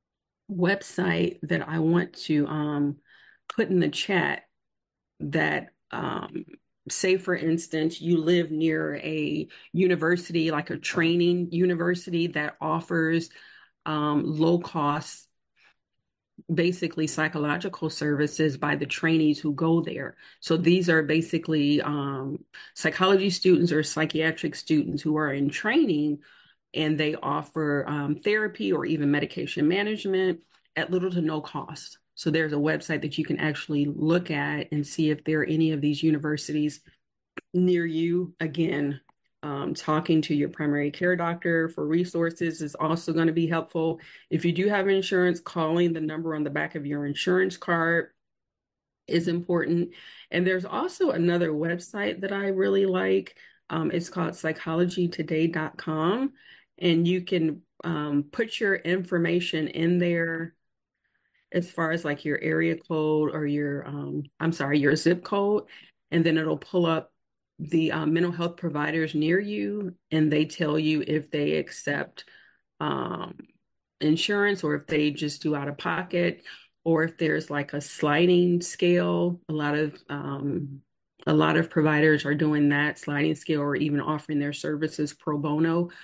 website that I want to um, put in the chat that, um, say, for instance, you live near a university, like a training university that offers um, low cost, basically psychological services by the trainees who go there. So these are basically um, psychology students or psychiatric students who are in training, and they offer um, therapy or even medication management at little to no cost. So there's a website that you can actually look at and see if there are any of these universities near you. Again, um, talking to your primary care doctor for resources is also going to be helpful. If you do have insurance, calling the number on the back of your insurance card is important. And there's also another website that I really like. Um, it's called psychology today dot com. And you can um, put your information in there as far as like your area code or your, um, I'm sorry, your zip code. And then it'll pull up the um, mental health providers near you, and they tell you if they accept um, insurance, or if they just do out of pocket, or if there's like a sliding scale. A lot of um, a lot of providers are doing that sliding scale, or even offering their services pro bono.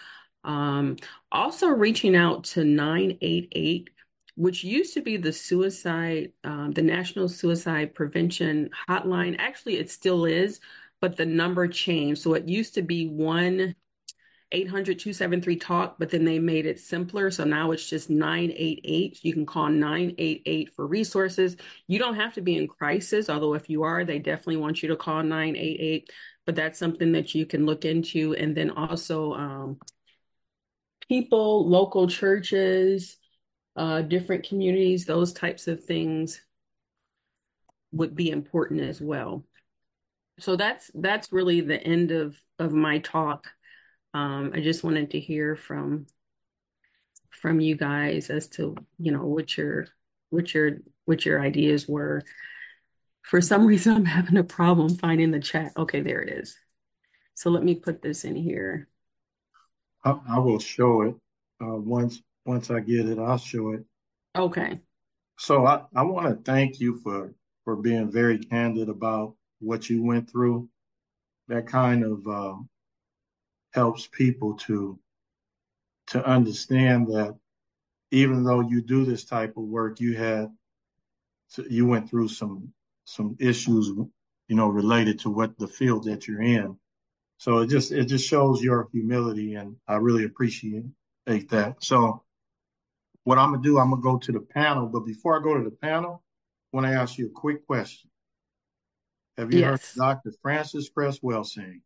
Um, Also reaching out to nine eight eight, which used to be the suicide, um, the National Suicide Prevention Hotline. Actually, it still is, but the number changed. So it used to be one eight hundred two seven three talk, but then they made it simpler. So now it's just nine eight eight. You can call nine eight eight for resources. You don't have to be in crisis, although if you are, they definitely want you to call nine eight eight. But that's something that you can look into. And then also, um, people, local churches, uh, different communities, those types of things would be important as well. So that's that's really the end of of my talk. Um, I just wanted to hear from from you guys as to, you know, what your what your what your ideas were. For some reason, I'm having a problem finding the chat. Okay, there it is. So let me put this in here. I, I will show it. Uh, once once I get it, I'll show it. Okay. So I, I want to thank you for for being very candid about what you went through. That kind of uh, helps people to to understand that even though you do this type of work, you had you went through some some issues, you know, related to what the field that you're in. So it just it just shows your humility, and I really appreciate that. So what I'm gonna do, I'm gonna go to the panel, but before I go to the panel, I want to ask you a quick question. Have you heard Yes. Doctor Frances Cress Welsing?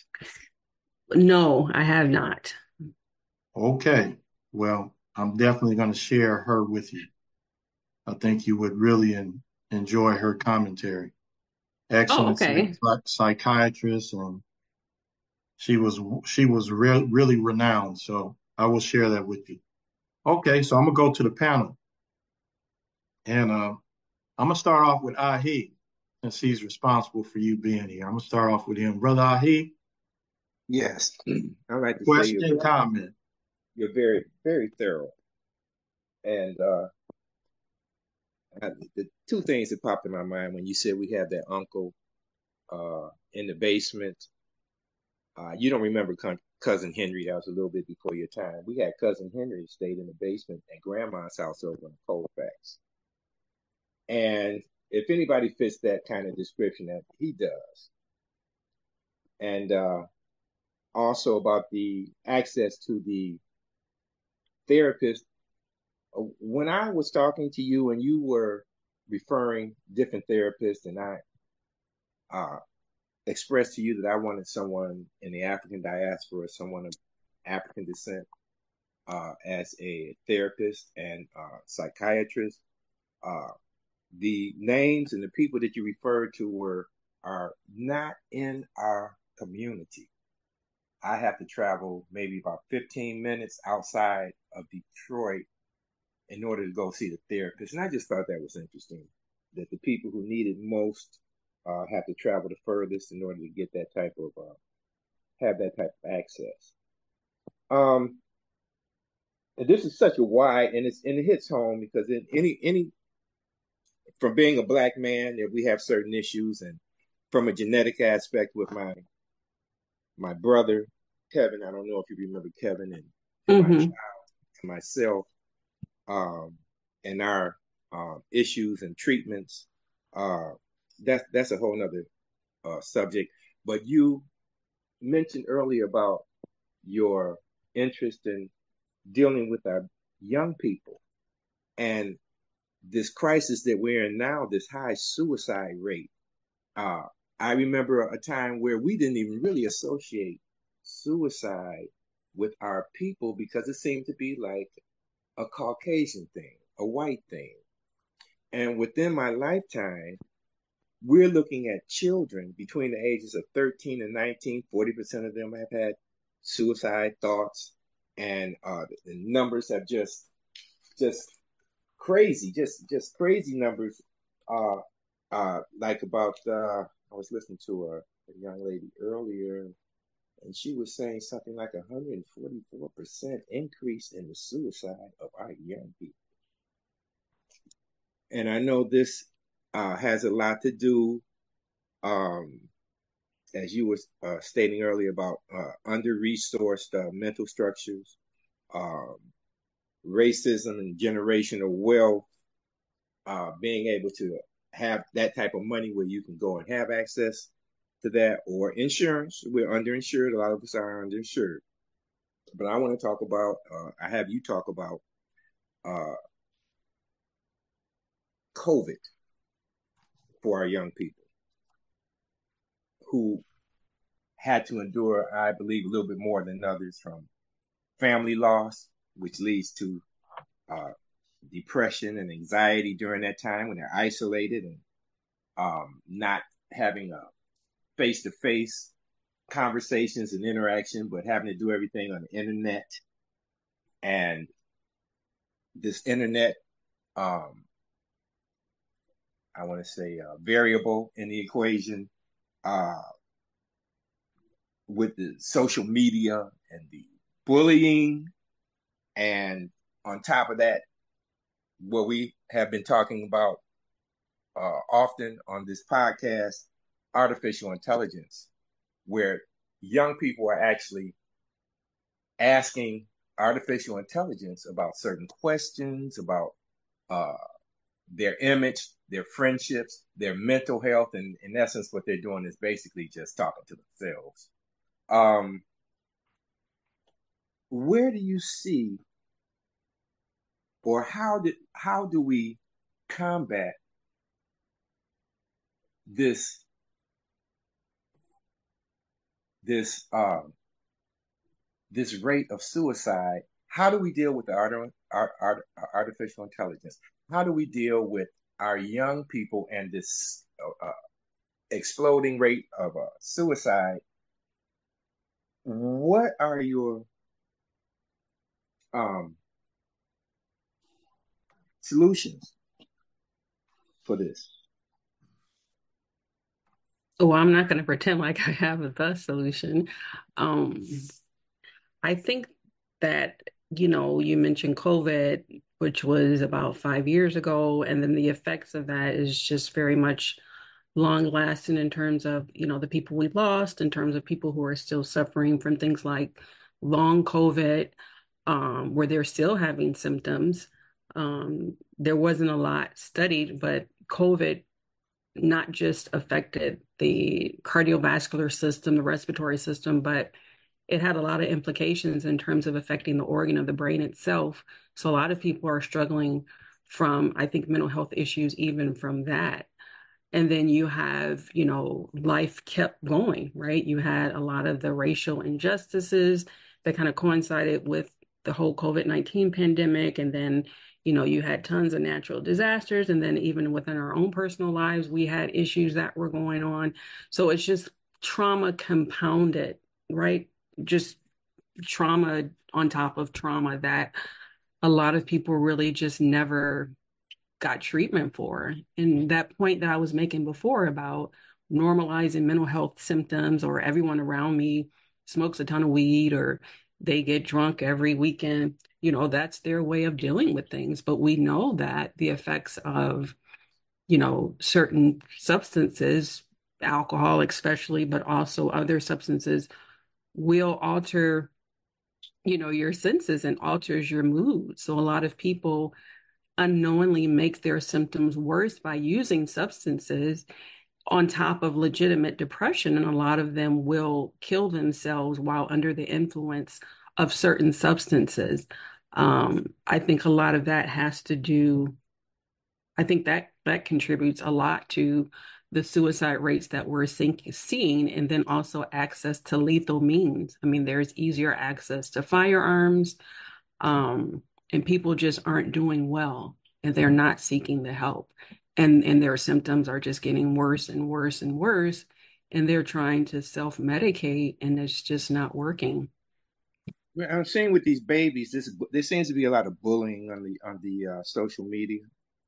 No, I have not. Okay, well, I'm definitely going to share her with you. I think you would really en- enjoy her commentary. Oh, Excellent okay. psych- psychiatrist, and she was she was re- really renowned. So I will share that with you. Okay, so I'm gonna go to the panel, and uh, I'm gonna start off with Ahi, since he's responsible for you being here. I'm gonna start off with him, brother Ahi. Yes, I like to say you're Question, comment. you're very very thorough, and uh, I, the two things that popped in my mind when you said we have that uncle uh, in the basement. Uh, you don't remember con- cousin Henry? That was a little bit before your time. We had cousin Henry stayed in the basement at grandma's house over in Colfax, and if anybody fits that kind of description, that he does. And uh, also about the access to the therapist. Uh, When I was talking to you and you were referring different therapists, and I uh, expressed to you that I wanted someone in the African diaspora, someone of African descent, uh, as a therapist and uh, psychiatrist. Uh, the names and the people that you referred to were are not in our community. I have to travel maybe about fifteen minutes outside of Detroit in order to go see the therapist. And I just thought that was interesting that the people who need it most uh, have to travel the furthest in order to get that type of uh, have that type of access. Um, and this is such a wide, and it's and it hits home because in any any from being a black man that we have certain issues, and from a genetic aspect with my my brother Kevin. I don't know if you remember Kevin, and, and my Mm-hmm. child and myself, um, and our um, issues and treatments. Uh, that's that's a whole nother uh, subject. But you mentioned earlier about your interest in dealing with our young people and this crisis that we're in now, this high suicide rate. Uh, I remember a time where we didn't even really associate suicide with our people because it seemed to be like a Caucasian thing, a white thing. And within my lifetime, we're looking at children between the ages of thirteen and nineteen. forty percent of them have had suicide thoughts. And uh, the numbers have just, just crazy, just, just crazy numbers. Uh, uh, like about, uh, I was listening to a, a young lady earlier, and she was saying something like a one hundred forty-four percent increase in the suicide of our young people. And I know this uh, has a lot to do um, as you were uh, stating earlier about uh, under-resourced uh, mental structures, um, racism and generational wealth, uh, being able to have that type of money where you can go and have access to that, or insurance. We're underinsured. A lot of us are underinsured. But I want to talk about, uh, I have you talk about uh, COVID for our young people who had to endure, I believe, a little bit more than others from family loss, which leads to uh, depression and anxiety during that time when they're isolated and um, not having a face-to-face conversations and interaction, but having to do everything on the internet. And this internet, um, I want to say, uh, variable in the equation uh, with the social media and the bullying. And on top of that, what we have been talking about uh, often on this podcast, artificial intelligence, where young people are actually asking artificial intelligence about certain questions about uh, their image, their friendships, their mental health. And in essence, what they're doing is basically just talking to themselves. Um, where do you see, or how did how do we combat this this um, this rate of suicide? How do we deal with the art, art, art, artificial intelligence? How do we deal with our young people and this uh, uh, exploding rate of uh, suicide? What are your um, solutions for this? Well, I'm not going to pretend like I have the solution. Um, I think that, you know, you mentioned COVID, which was about five years ago, and then the effects of that is just very much long lasting in terms of, you know, the people we lost, in terms of people who are still suffering from things like long COVID, um, where they're still having symptoms. Um, there wasn't a lot studied, but COVID not just affected the cardiovascular system, the respiratory system, but it had a lot of implications in terms of affecting the organ of the brain itself. So a lot of people are struggling from, I think, mental health issues, even from that. And then you have, you know, life kept going, right? You had a lot of the racial injustices that kind of coincided with the whole COVID nineteen pandemic. And then, you know, you had tons of natural disasters. And then even within our own personal lives, we had issues that were going on. So it's just trauma compounded, right? Just trauma on top of trauma that a lot of people really just never got treatment for. And that point that I was making before about normalizing mental health symptoms, or everyone around me smokes a ton of weed or they get drunk every weekend, you know, that's their way of dealing with things. But we know that the effects of, you know, certain substances, alcohol especially, but also other substances, will alter, you know, your senses and alters your mood. So a lot of people unknowingly make their symptoms worse by using substances on top of legitimate depression. And a lot of them will kill themselves while under the influence of certain substances. Um, I think a lot of that has to do, I think that that contributes a lot to the suicide rates that we're seeing, and then also access to lethal means. I mean, there's easier access to firearms, um, and people just aren't doing well, and they're not seeking the help, and and their symptoms are just getting worse and worse and worse, and they're trying to self-medicate, and it's just not working. Well, I'm seeing with these babies, this there seems to be a lot of bullying on the on the uh, social media,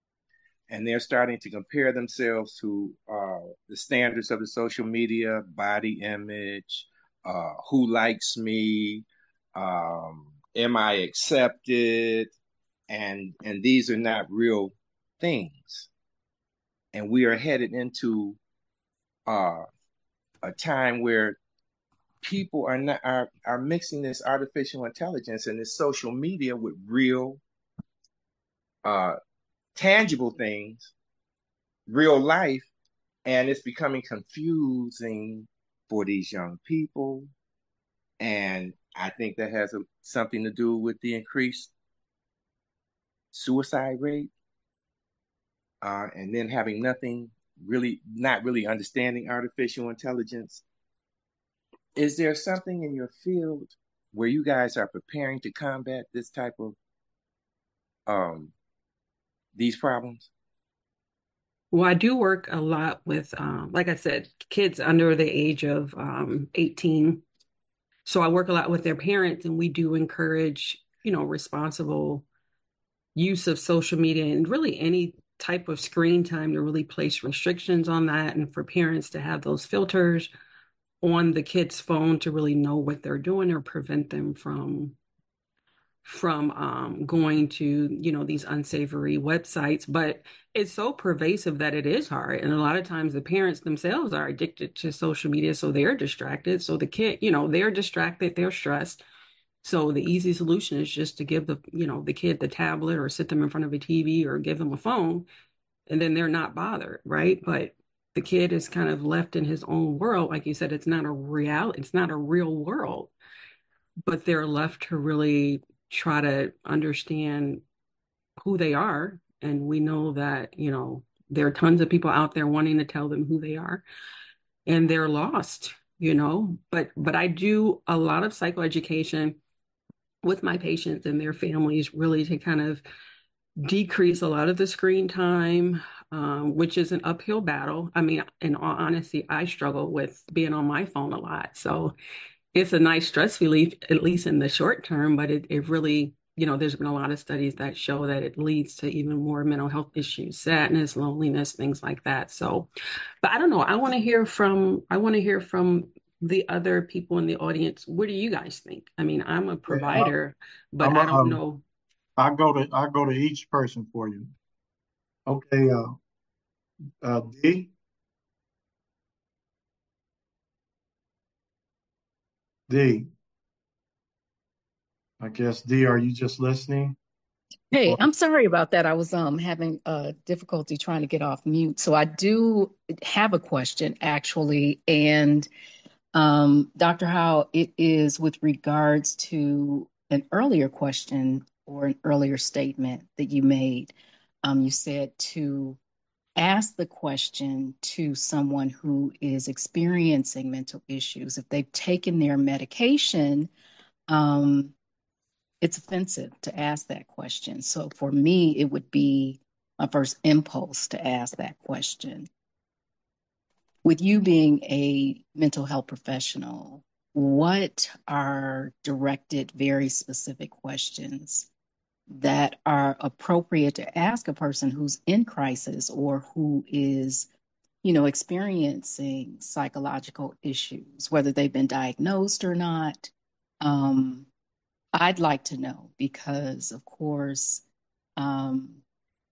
and they're starting to compare themselves to uh, the standards of the social media, body image, uh, who likes me, um, am I accepted, and and these are not real things, and we are headed into uh, a time where people are not are, are mixing this artificial intelligence and this social media with real uh tangible things, real life, and it's becoming confusing for these young people. And I think that has a, something to do with the increased suicide rate, uh, and then having nothing really, not really understanding artificial intelligence. Is there something in your field where you guys are preparing to combat this type of um, these problems? Well, I do work a lot with, um, like I said, kids under the age of um, eighteen. So I work a lot with their parents, and we do encourage, you know, responsible use of social media and really any type of screen time, to really place restrictions on that, and for parents to have those filters on the kid's phone to really know what they're doing, or prevent them from from um, going to, you know, these unsavory websites. But it's so pervasive that it is hard. And a lot of times the parents themselves are addicted to social media, so they're distracted. So the kid, you know, they're distracted, they're stressed. So the easy solution is just to give the, you know, the kid the tablet, or sit them in front of a T V, or give them a phone, and then they're not bothered, right? But the kid is kind of left in his own world. Like you said, it's not a real, it's not a real world, but they're left to really try to understand who they are. And we know that, you know, there are tons of people out there wanting to tell them who they are, and they're lost, you know. But but I do a lot of psychoeducation with my patients and their families, really to kind of decrease a lot of the screen time, um, which is an uphill battle. I mean, in all honesty, I struggle with being on my phone a lot. So it's a nice stress relief, at least in the short term, but it, it really, you know, there's been a lot of studies that show that it leads to even more mental health issues, sadness, loneliness, things like that. So, but I don't know. I want to hear from, I want to hear from the other people in the audience. What do you guys think? I mean, I'm a provider, but I'm a, I don't um, know. I go to I go to each person for you. Okay, uh, uh, D, D. I guess D, are you just listening? Hey, Or, I'm sorry about that. I was um having uh difficulty trying to get off mute. So I do have a question actually, and um Doctor Howe, it is with regards to an earlier question or an earlier statement that you made. Um, you said to ask the question to someone who is experiencing mental issues if they've taken their medication. Um, it's offensive to ask that question. So for me, it would be my first impulse to ask that question. With you being a mental health professional, what are directed, very specific questions that are appropriate to ask a person who's in crisis or who is, you know, experiencing psychological issues, whether they've been diagnosed or not? Um, I'd like to know because, of course, um,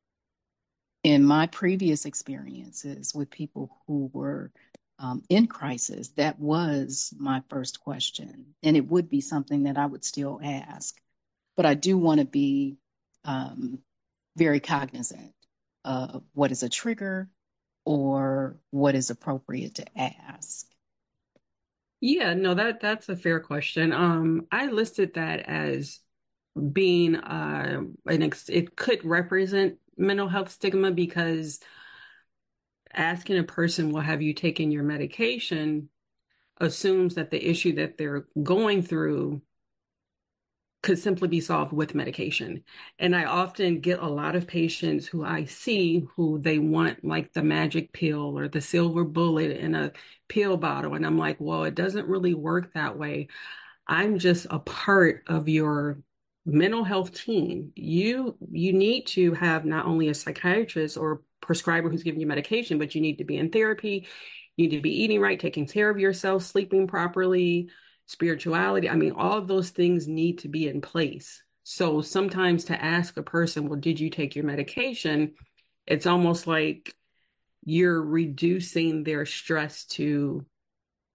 in my previous experiences with people who were um, in crisis, that was my first question. And it would be something that I would still ask. But I do want to be um, very cognizant of what is a trigger or what is appropriate to ask. Yeah, no, that that's a fair question. Um, I listed that as being uh, an ex it could represent mental health stigma, because asking a person, well, have you taken your medication, assumes that the issue that they're going through could simply be solved with medication. And I often get a lot of patients who I see who they want like the magic pill or the silver bullet in a pill bottle. And I'm like, well, it doesn't really work that way. I'm just a part of your mental health team. You you need to have not only a psychiatrist or prescriber who's giving you medication, but you need to be in therapy. You need to be eating right, taking care of yourself, sleeping properly, spirituality. I mean, all of those things need to be in place. So sometimes to ask a person, well, did you take your medication? It's almost like you're reducing their stress to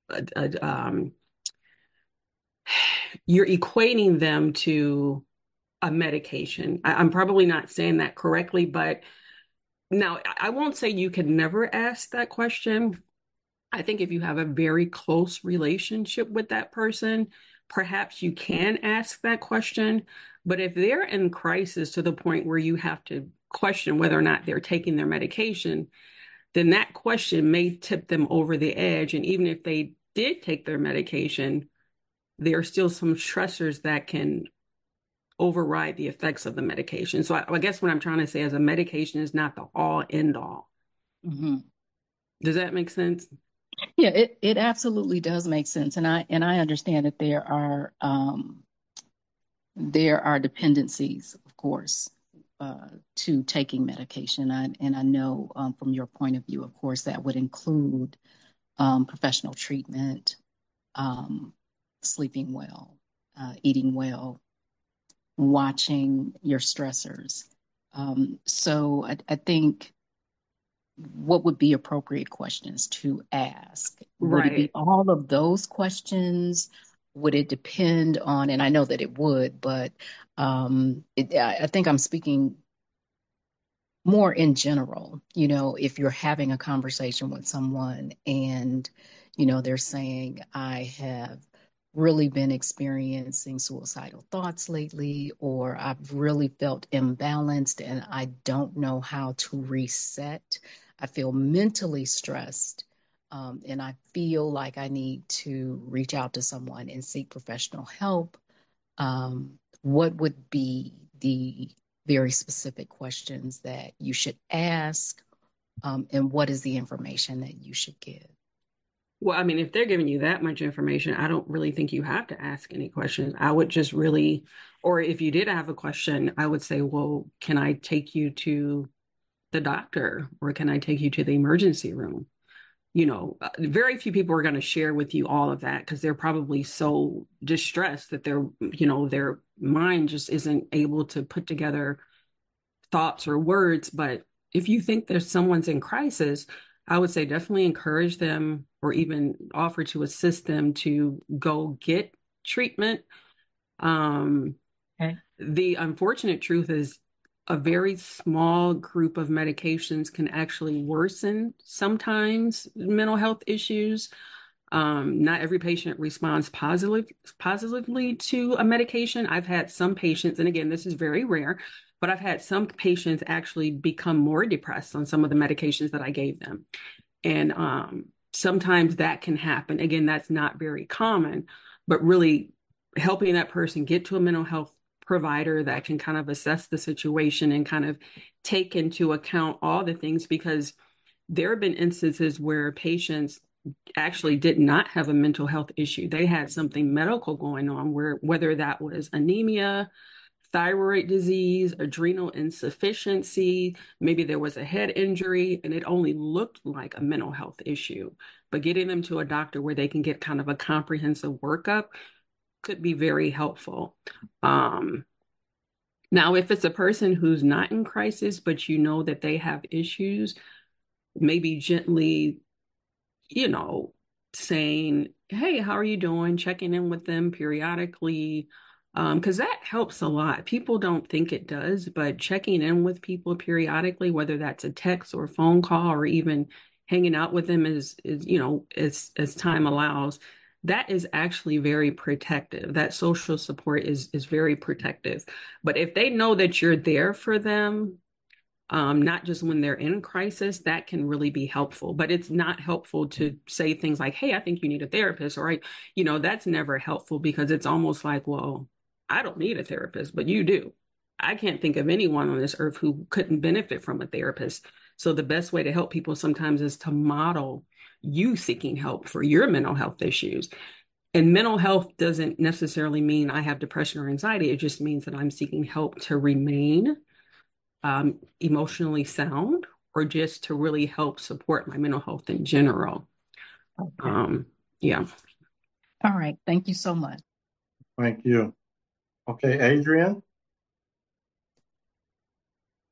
a, a, um, you're equating them to a medication. I, I'm probably not saying that correctly, but now I won't say you could never ask that question. I think if you have a very close relationship with that person, perhaps you can ask that question. But if they're in crisis to the point where you have to question whether or not they're taking their medication, then that question may tip them over the edge. And even if they did take their medication, there are still some stressors that can override the effects of the medication. So I, I guess what I'm trying to say is a medication is not the all end all. Mm-hmm. Does that make sense? Yeah, it, it absolutely does make sense. And I and I understand that there are um, there are dependencies, of course, uh, to taking medication. I, and I know um, from your point of view, of course, that would include um, professional treatment, um, sleeping well, uh, eating well, watching your stressors. Um, so I, I think what would be appropriate questions to ask? Would it be Right. all of those questions? Would it depend on, and I know that it would, but um, it, I, I think I'm speaking more in general. You know, if you're having a conversation with someone and, you know, they're saying, I have really been experiencing suicidal thoughts lately, or I've really felt imbalanced and I don't know how to reset. I feel mentally stressed. Um, and I feel like I need to reach out to someone and seek professional help. Um, what would be the very specific questions that you should ask? Um, and what is the information that you should give? Well, I mean, if they're giving you that much information, I don't really think you have to ask any questions. I would just really, or if you did have a question, I would say, well, can I take you to the doctor or can I take you to the emergency room? You know, uh, very few people are going to share with you all of that because they're probably so distressed that their, you know, their mind just isn't able to put together thoughts or words. But if you think there's someone's in crisis, I would say definitely encourage them or even offer to assist them to go get treatment. Um, Okay. the unfortunate truth is a very small group of medications can actually worsen sometimes mental health issues. Um, not every patient responds positive, positively to a medication. I've had some patients, and again, this is very rare, but I've had some patients actually become more depressed on some of the medications that I gave them. And um, sometimes that can happen. Again, that's not very common, but really helping that person get to a mental health provider that can kind of assess the situation and kind of take into account all the things, because there have been instances where patients actually did not have a mental health issue. They had something medical going on, where whether that was anemia, thyroid disease, adrenal insufficiency, maybe there was a head injury, and it only looked like a mental health issue. But getting them to a doctor where they can get kind of a comprehensive workup could be very helpful. Um, now, if it's a person who's not in crisis, but you know that they have issues, maybe gently, you know, saying, hey, how are you doing? Checking in with them periodically. Um, because that helps a lot. People don't think it does, but checking in with people periodically, whether that's a text or a phone call or even hanging out with them is, is you know, as as time allows, that is actually very protective. That social support is is very protective. But if they know that you're there for them, um, not just when they're in crisis, that can really be helpful. But it's not helpful to say things like, hey, I think you need a therapist, or, you know, that's never helpful, because it's almost like, well, I don't need a therapist, but you do. I can't think of anyone on this earth who couldn't benefit from a therapist. So the best way to help people sometimes is to model you seeking help for your mental health issues. And mental health doesn't necessarily mean I have depression or anxiety. It just means that I'm seeking help to remain um, emotionally sound, or just to really help support my mental health in general. Okay. Um, yeah. All right. Thank you so much. Thank you. Okay, Adrian,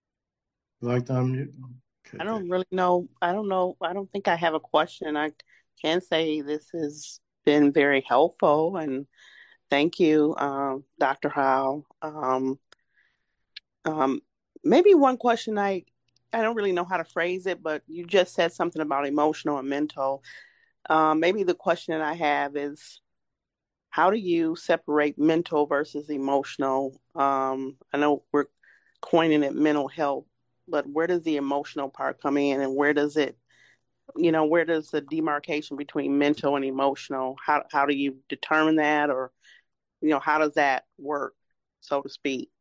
you like to unmute? Okay, I don't really know. I don't know. I don't think I have a question. I can say this has been very helpful, and thank you, um, Doctor Howe. Um, um, maybe one question I I don't really know how to phrase it, but you just said something about emotional and mental. Um, maybe the question that I have is, how do you separate mental versus emotional? Um, I know we're coining it mental health, but where does the emotional part come in, and where does it, you know, where does the demarcation between mental and emotional? How how do you determine that, or you know, how does that work, so to speak?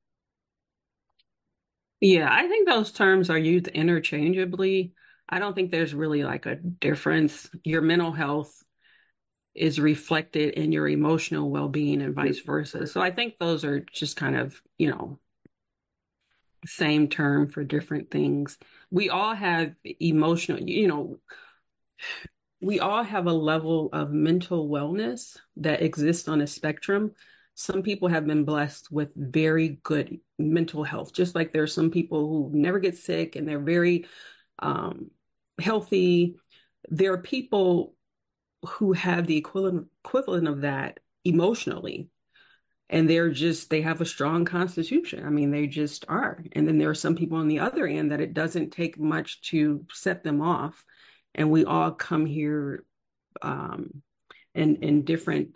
Yeah, I think those terms are used interchangeably. I don't think there's really like a difference. Your mental health is reflected in your emotional well-being and vice versa. So I think those are just kind of, you know, same term for different things. We all have emotional, you know, we all have a level of mental wellness that exists on a spectrum. Some people have been blessed with very good mental health, just like there are some people who never get sick and they're very um, healthy. There are people who have the equivalent equivalent of that emotionally, and they're just they have a strong constitution. I mean, they just are. And then there are some people on the other end that it doesn't take much to set them off, and we all come here um in in different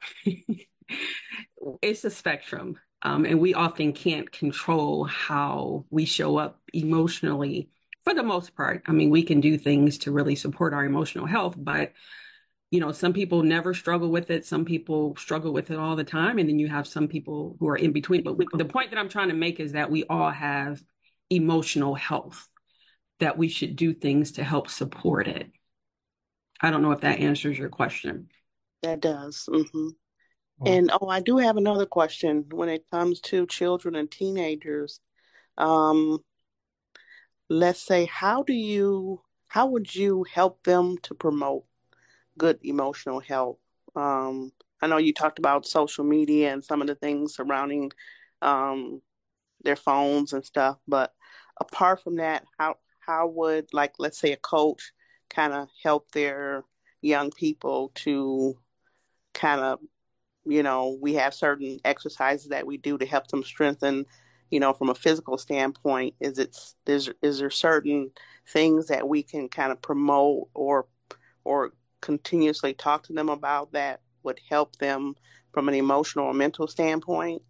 it's a spectrum. Um, and we often can't control how we show up emotionally for the most part. I mean, we can do things to really support our emotional health, but you know, some people never struggle with it. Some people struggle with it all the time. And then you have some people who are in between. But the point that I'm trying to make is that we all have emotional health, that we should do things to help support it. I don't know if that answers your question. That does. Hmm. And oh, I do have another question when it comes to children and teenagers. Um, let's say, how do you, how would you help them to promote good emotional health? Um, I know you talked about social media and some of the things surrounding um, their phones and stuff, but apart from that, how how would, like, let's say a coach kind of help their young people to kind of, you know, we have certain exercises that we do to help them strengthen, you know, from a physical standpoint. Is it is is there certain things that we can kind of promote or or continuously talk to them about that would help them from an emotional or mental standpoint?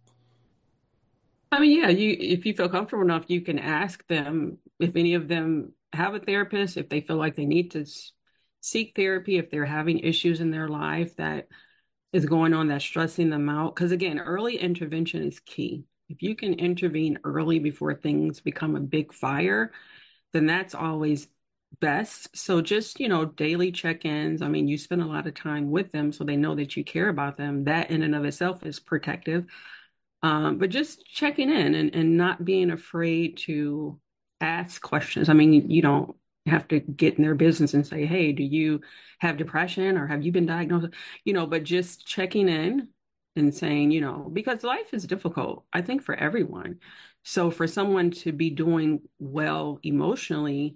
I mean, yeah, you if you feel comfortable enough, you can ask them if any of them have a therapist, if they feel like they need to s- seek therapy, if they're having issues in their life that is going on that's stressing them out. Because again, early intervention is key. If you can intervene early before things become a big fire, then that's always best. So just, you know, daily check-ins. I mean, you spend a lot of time with them so they know that you care about them. That in and of itself is protective. Um, but just checking in and, and not being afraid to ask questions. I mean, you, you don't have to get in their business and say, hey, do you have depression or have you been diagnosed? You know, but just checking in and saying, you know, because life is difficult, I think, for everyone. So for someone to be doing well emotionally,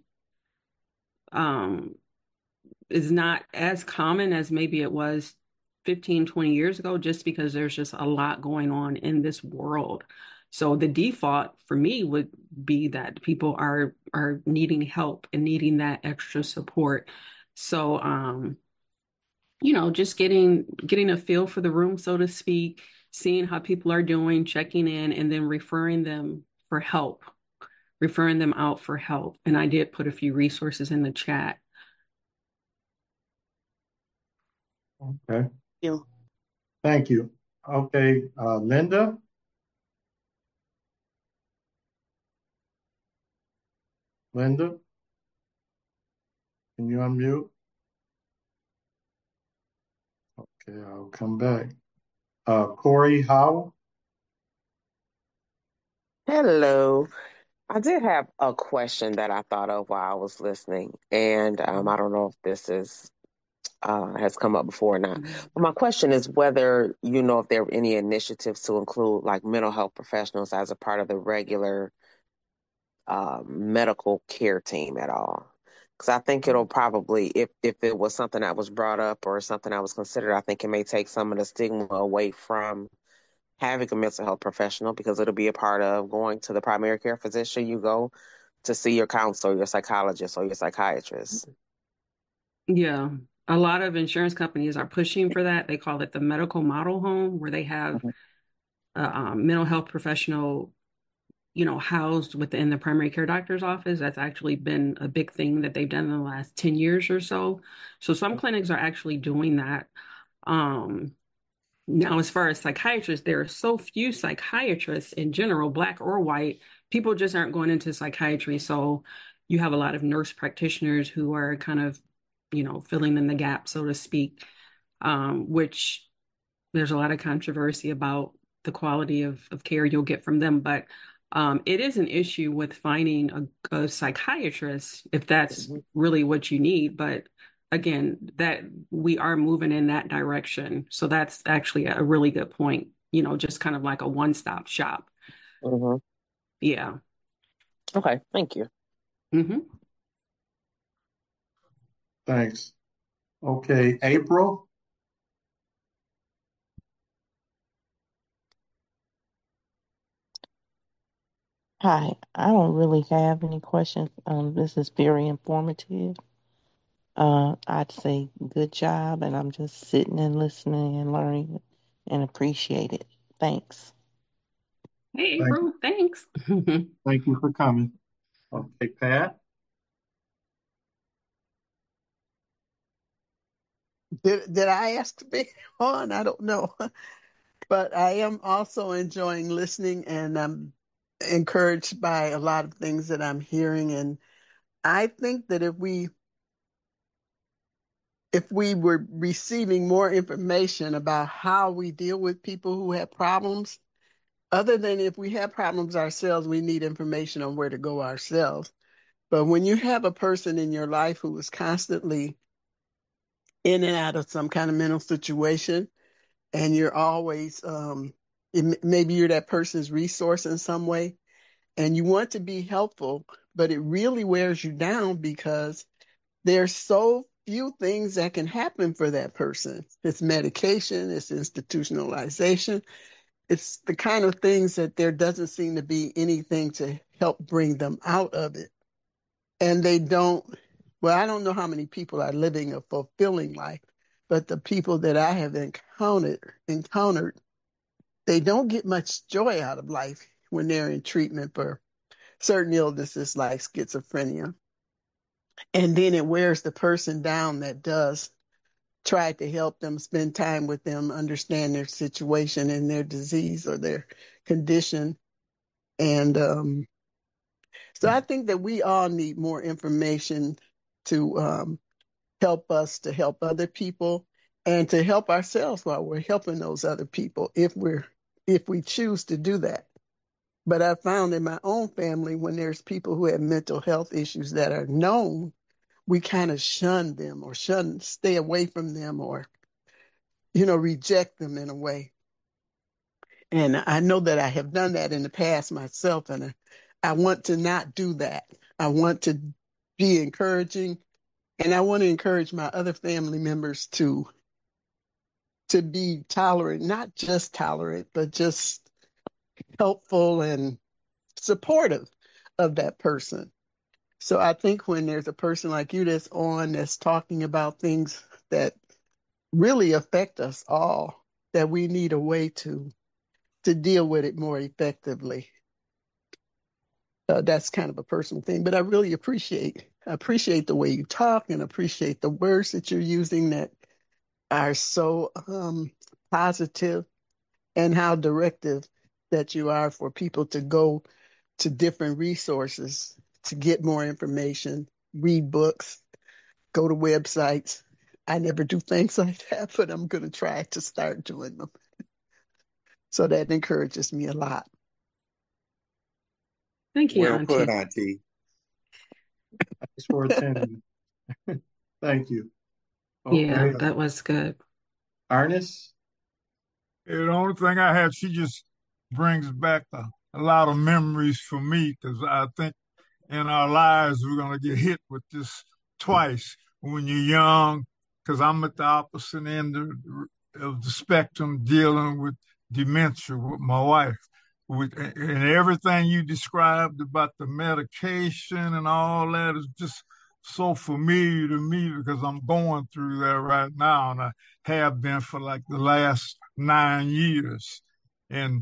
um, is not as common as maybe it was fifteen, twenty years ago, just because there's just a lot going on in this world. So the default for me would be that people are are needing help and needing that extra support. So um, you know, just getting getting a feel for the room, so to speak, seeing how people are doing, checking in, and then referring them for help, referring them out for help. And I did put a few resources in the chat. Okay. Yeah. Thank you. Okay, uh, Linda? Linda? Can you unmute? Okay, I'll come back. Uh, Corey Howell? Hello. I did have a question that I thought of while I was listening, and um, I don't know if this is uh, has come up before or not. But my question is whether you know if there are any initiatives to include like mental health professionals as a part of the regular uh, medical care team at all. Because I think it'll probably, if if it was something that was brought up or something that was considered, I think it may take some of the stigma away from having a mental health professional, because it'll be a part of going to the primary care physician. You go to see your counselor, your psychologist, or your psychiatrist. Yeah. A lot of insurance companies are pushing for that. They call it the medical model home, where they have Mhm. a um, mental health professional, you know, housed within the primary care doctor's office. That's actually been a big thing that they've done in the last ten years or so. So some clinics are actually doing that. Um, now, as far as psychiatrists, there are so few psychiatrists in general, black or white. People just aren't going into psychiatry. So you have a lot of nurse practitioners who are kind of, you know, filling in the gap, so to speak, um, which there's a lot of controversy about the quality of, of care you'll get from them. But um, it is an issue with finding a, a psychiatrist if that's Mhm. really what you need. But again, that we are moving in that direction. So that's actually a really good point, you know, just kind of like a one-stop shop. Mhm. Yeah. Okay, thank you. hmm Thanks. Okay, April. Hi, I don't really have any questions. Um, this is very informative. Uh, I'd say good job, and I'm just sitting and listening and learning and appreciate it. Thanks. Hey, Thank you. April, thanks. Thank you for coming. Okay, Pat. Did did I ask to be on? I don't know. But I am also enjoying listening, and I'm encouraged by a lot of things that I'm hearing. And I think that if we if we were receiving more information about how we deal with people who have problems, other than if we have problems ourselves, we need information on where to go ourselves. But when you have a person in your life who is constantly in and out of some kind of mental situation, and you're always um it, maybe you're that person's resource in some way, and you want to be helpful, but it really wears you down because there's so few things that can happen for that person. It's medication, it's institutionalization, it's the kind of things that there doesn't seem to be anything to help bring them out of it. And they don't, well, I don't know how many people are living a fulfilling life, but the people that I have encountered encountered they don't get much joy out of life when they're in treatment for certain illnesses like schizophrenia. And then it wears the person down that does try to help them, spend time with them, understand their situation and their disease or their condition. And um, so I think that we all need more information to um, help us to help other people and to help ourselves while we're helping those other people if we're if we choose to do that. But I found in my own family, when there's people who have mental health issues that are known, we kind of shun them or shun, stay away from them or, you know, reject them in a way. And I know that I have done that in the past myself, and I, I want to not do that. I want to be encouraging, and I want to encourage my other family members to to be tolerant, not just tolerant, but just helpful and supportive of that person. So I think when there's a person like you that's on, that's talking about things that really affect us all, that we need a way to to deal with it more effectively. Uh, that's kind of a personal thing, but I really appreciate I appreciate the way you talk and appreciate the words that you're using that are so um, positive, and how directive that you are for people to go to different resources to get more information, read books, go to websites. I never do things like that, but I'm going to try to start doing them. So that encourages me a lot. Thank you, Well put, Auntie. Auntie. Thanks for attending. Thank you. Yeah, Okay, uh, that was good. Ernest. Yeah, the only thing I have, she just brings back a, a lot of memories for me because I think in our lives we're going to get hit with this twice when you're young, because I'm at the opposite end of, of the spectrum dealing with dementia with my wife. With, and everything you described about the medication and all that is just so familiar to me because I'm going through that right now, and I have been for like the last nine years. And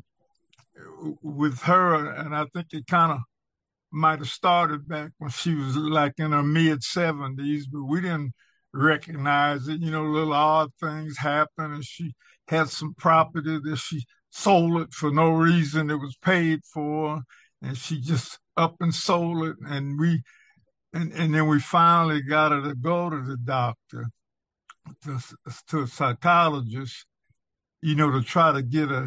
with her, and I think it kind of might have started back when she was like in her mid seventies, but we didn't recognize it. You know, little odd things happen, and she had some property that she sold it for no reason. It was paid for, and she just up and sold it. And we, and, and then we finally got her to go to the doctor, to, to a psychologist, you know, to try to get a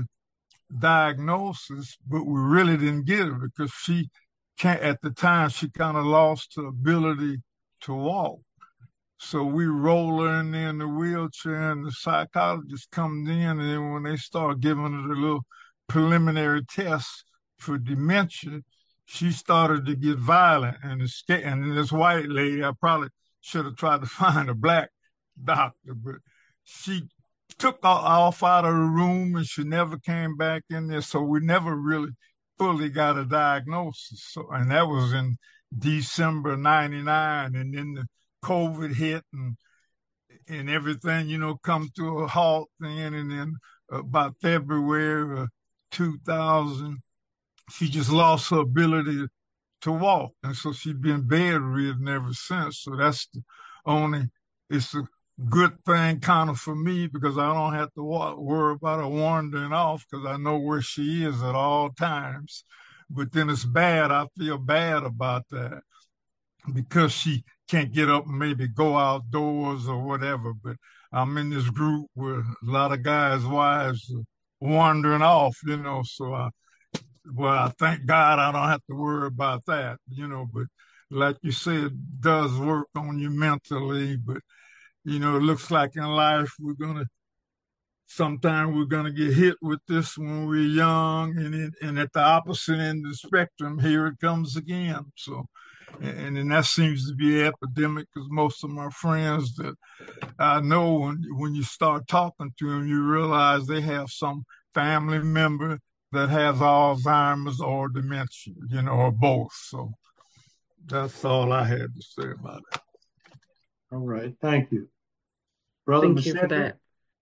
diagnosis, but we really didn't get it because she can't, at the time, she kind of lost her ability to walk. So we roll her in there in the wheelchair, and the psychologist comes in, and then when they start giving her the little preliminary tests for dementia, she started to get violent and escape. And this white lady, I probably should have tried to find a black doctor, but she took off out of the room, and she never came back in there. So we never really fully got a diagnosis. So, and that was in December ninety-nine, and then the COVID hit, and and everything, you know, come to a halt then. And then about February of two thousand, she just lost her ability to walk, and so she's been bedridden ever since. So that's the only, it's a good thing kind of for me because I don't have to worry about her wandering off because I know where she is at all times. But then it's bad. I feel bad about that because she can't get up and maybe go outdoors or whatever. But I'm in this group where a lot of guys' wives are wandering off, you know, so I, well, I thank God I don't have to worry about that, you know, but like you said, it does work on you mentally, but you know, it looks like in life we're going to, sometime we're going to get hit with this when we're young, and it, and at the opposite end of the spectrum, here it comes again. So, and, and that seems to be an epidemic because most of my friends that I know, when, when you start talking to them, you realize they have some family member that has Alzheimer's or dementia, you know, or both. So that's all I had to say about it. All right. Thank you. Brother Thank you for that.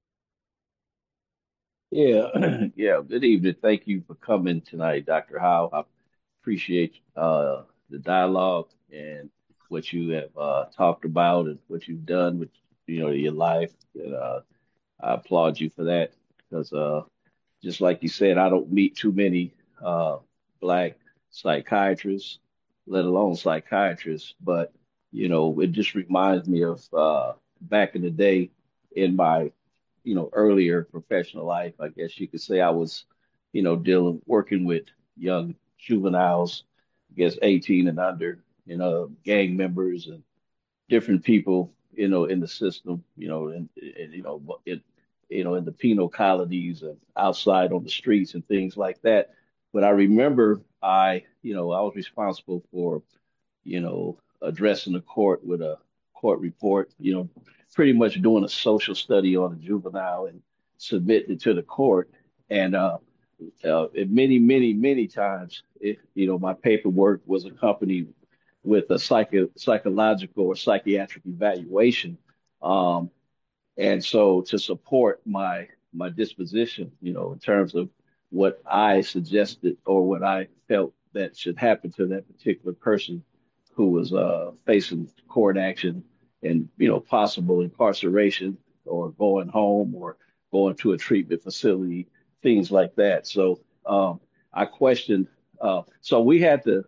Yeah, yeah. Good evening. Thank you for coming tonight, Doctor Howe. I appreciate uh, the dialogue and what you have uh, talked about and what you've done with you know your life. And uh, I applaud you for that because uh, just like you said, I don't meet too many uh, black psychiatrists, let alone psychiatrists. But you know, it just reminds me of uh, back in the day in my you know, earlier professional life, I guess you could say I was, you know, dealing, working with young juveniles, I guess eighteen and under, you know, gang members and different people, you know, in the system, you know, and, and you know, it, you know, in the penal colonies and outside on the streets and things like that. But I remember I, you know, I was responsible for, you know, addressing the court with a court report, you know, pretty much doing a social study on a juvenile and submitting it to the court. And uh, uh, many, many, many times, it, you know, my paperwork was accompanied with a psycho- psychological or psychiatric evaluation. Um, and so to support my my disposition, you know, in terms of what I suggested or what I felt that should happen to that particular person who was uh, facing court action and, you know, possible incarceration or going home or going to a treatment facility, things like that. So um, I questioned. Uh, so we had the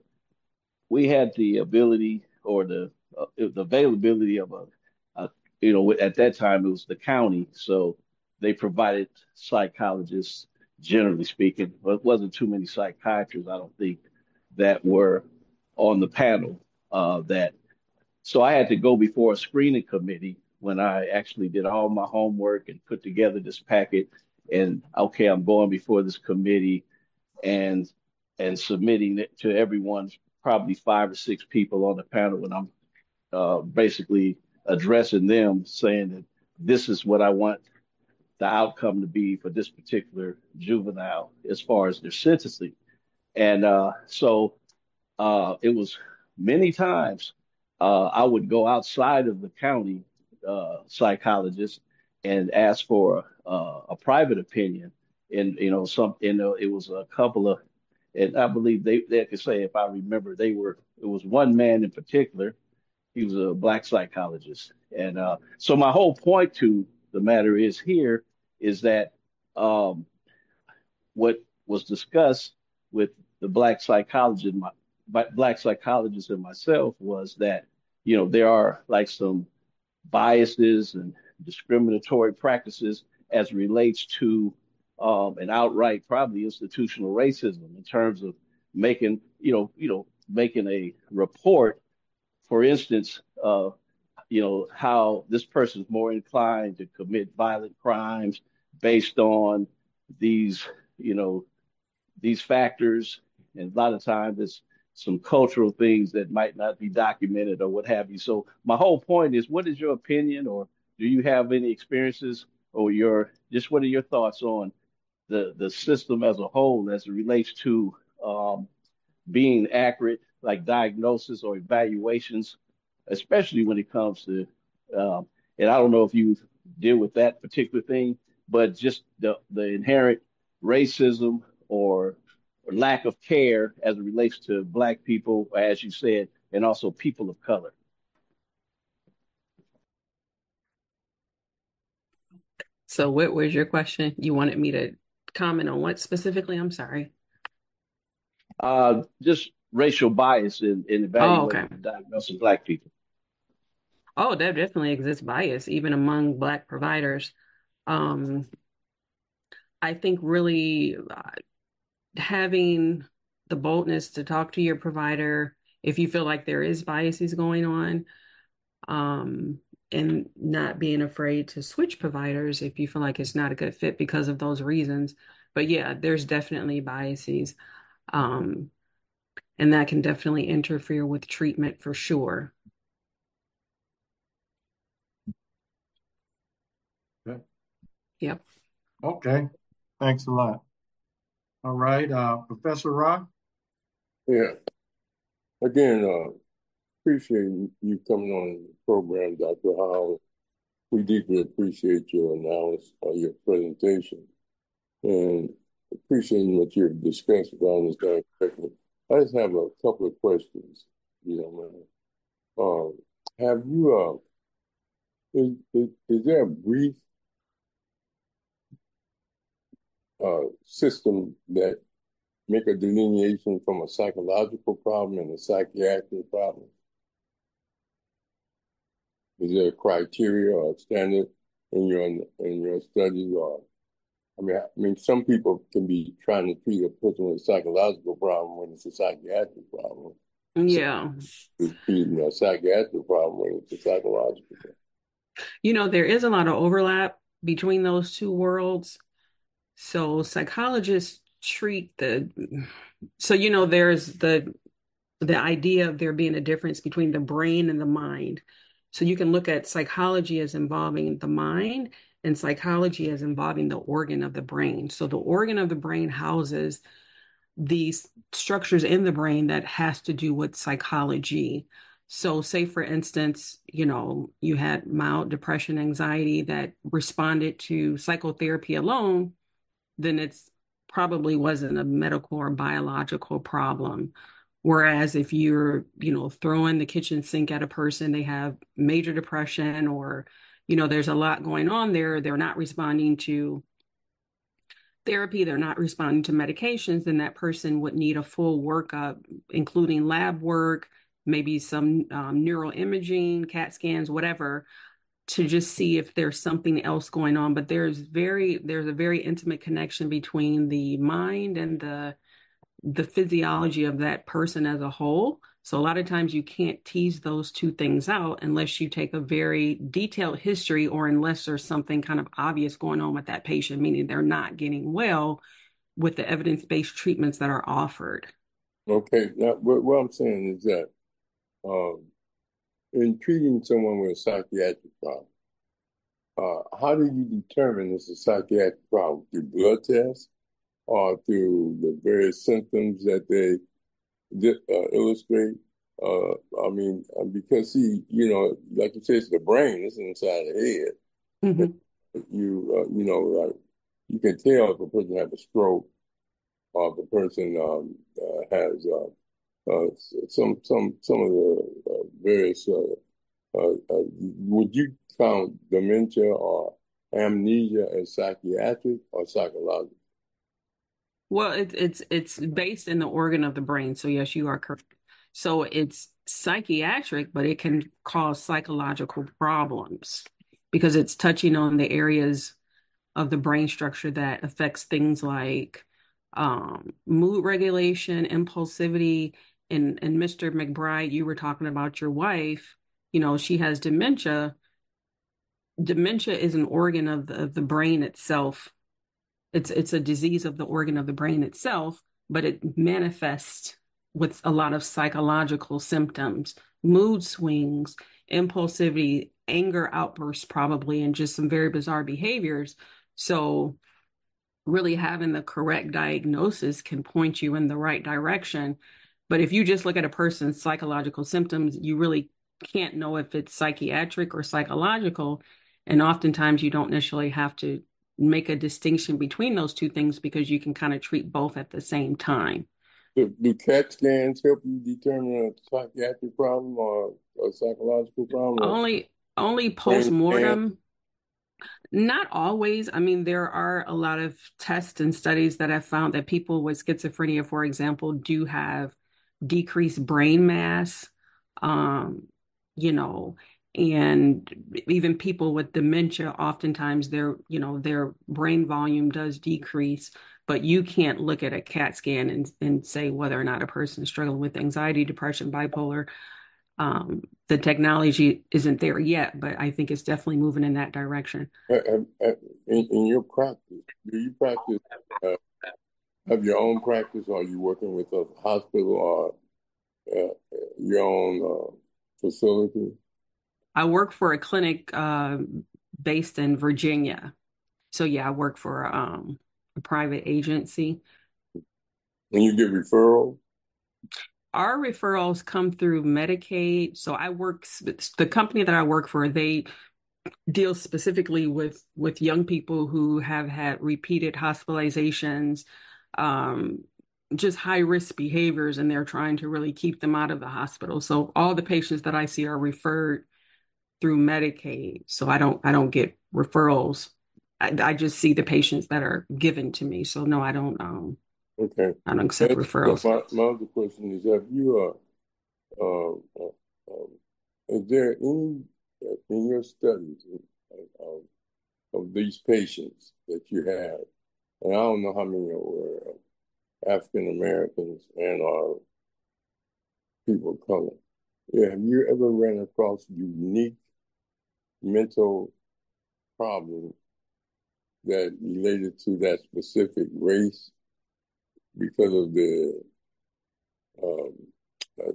we had the ability or the uh, the availability of a, a, you know, at that time it was the county, so they provided psychologists, generally speaking, but it wasn't too many psychiatrists, I don't think, that were on the panel. Uh, that so I had to go before a screening committee when I actually did all my homework and put together this packet. And okay, I'm going before this committee and and submitting it to everyone, probably five or six people on the panel, and I'm uh, basically addressing them, saying that this is what I want the outcome to be for this particular juvenile as far as their sentencing. And uh, so uh, it was many times uh, I would go outside of the county uh, psychologist and ask for uh, a private opinion. And you know, some you know, it was a couple of, and I believe they they could say, if I remember, they were it was one man in particular. He was a black psychologist, and uh, so my whole point to the matter is here is that um, what was discussed with the black psychologist, my black psychologist and myself was that, you know, there are like some biases and discriminatory practices as relates to um, an outright probably institutional racism in terms of making, you know, you know, making a report, for instance, uh, you know, how this person is more inclined to commit violent crimes based on these, you know, these factors. And a lot of times it's some cultural things that might not be documented or what have you. So my whole point is, what is your opinion, or do you have any experiences, or your just what are your thoughts on the the system as a whole as it relates to um, being accurate, like diagnosis or evaluations, especially when it comes to, um, and I don't know if you deal with that particular thing, but just the, the inherent racism or, or lack of care as it relates to Black people, as you said, and also people of color. So what was your question? You wanted me to comment on what specifically? I'm sorry. Uh, just racial bias in, in evaluating Oh, okay. and diagnosing Black people. Oh, there definitely exists bias, even among Black providers. Um, I think really uh, having the boldness to talk to your provider if you feel like there is biases going on, um, and not being afraid to switch providers if you feel like it's not a good fit because of those reasons. But yeah, there's definitely biases, um, and that can definitely interfere with treatment for sure. Okay. Yep. Okay. Thanks a lot. All right, uh, Professor Rock. Yeah. Again, uh, appreciate you coming on the program, Doctor Howell. We deeply appreciate your analysis, uh, your presentation, and appreciating what you've discussed about this very quickly. I just have a couple of questions, you know, man. Um, have you, uh, is, is, is there a brief uh, system that make a delineation from a psychological problem and a psychiatric problem? Is there a criteria or a standard in your in your studies? Or I mean, I mean, some people can be trying to treat a person with a psychological problem when it's a psychiatric problem. Yeah. So treating a psychiatric problem when it's a psychological problem. You know, there is a lot of overlap between those two worlds. So psychologists treat the, so, you know, there's the, the idea of there being a difference between the brain and the mind. So you can look at psychology as involving the mind and psychology as involving the organ of the brain. So the organ of the brain houses these structures in the brain that has to do with psychology. So say, for instance, you know, you had mild depression, anxiety that responded to psychotherapy alone, then it's probably wasn't a medical or biological problem. Whereas if you're, you know, throwing the kitchen sink at a person, they have major depression, or, you know, there's a lot going on there, they're not responding to therapy, they're not responding to medications, then that person would need a full workup, including lab work, maybe some um, neural imaging, CAT scans, whatever, to just see if there's something else going on. But there's very, there's a very intimate connection between the mind and the the physiology of that person as a whole. So a lot of times you can't tease those two things out unless you take a very detailed history, or unless there's something kind of obvious going on with that patient, meaning they're not getting well with the evidence-based treatments that are offered. Okay. Now, what, what I'm saying is that um, in treating someone with a psychiatric problem, uh, how do you determine it's a psychiatric problem? Through blood tests or through the various symptoms that they uh, illustrate? Uh, I mean, uh, because see, you know, like you said, it's the brain, it's inside the head. Mm-hmm. You, uh, you know, like you can tell if a person has a stroke or if a person um, uh, has uh, uh, some some some of the uh, various. Uh, uh, uh, would you count dementia or amnesia as psychiatric or psychological? Well, it, it's it's based in the organ of the brain. So yes, you are correct. So it's psychiatric, but it can cause psychological problems because it's touching on the areas of the brain structure that affects things like um, mood regulation, impulsivity. And and Mister McBride, you were talking about your wife. You know, she has dementia. Dementia is an organ of the, of the brain itself. It's it's a disease of the organ of the brain itself, but it manifests with a lot of psychological symptoms, mood swings, impulsivity, anger outbursts, probably, and just some very bizarre behaviors. So really having the correct diagnosis can point you in the right direction. But if you just look at a person's psychological symptoms, you really can't know if it's psychiatric or psychological. And oftentimes you don't necessarily have to make a distinction between those two things because you can kind of treat both at the same time. Do, do CAT scans help you determine a psychiatric problem or a psychological problem? Only, only post-mortem. Not always. I mean, there are a lot of tests and studies that have found that people with schizophrenia, for example, do have decreased brain mass, um, you know, and even people with dementia, oftentimes their, you know, their brain volume does decrease, but you can't look at a CAT scan and, and say whether or not a person is struggling with anxiety, depression, bipolar. Um, the technology isn't there yet, but I think it's definitely moving in that direction. In, in your practice, do you practice, uh, have your own practice, or are you working with a hospital or uh, your own uh, facility? I work for a clinic uh, based in Virginia. So yeah, I work for um, a private agency. And you get referrals? Our referrals come through Medicaid. So I work, the company that I work for, they deal specifically with, with young people who have had repeated hospitalizations, um, just high risk behaviors, and they're trying to really keep them out of the hospital. So all the patients that I see are referred through Medicaid. So I don't, I don't get referrals. I, I just see the patients that are given to me. So no, I don't, um, Okay. I don't accept That's, referrals. My, my other question is, have you, uh, uh, uh, um, is there any, uh, in your studies of, of these patients that you have, and I don't know how many were African Americans and are people of color, yeah, have you ever ran across unique mental problems that related to that specific race because of the um, uh,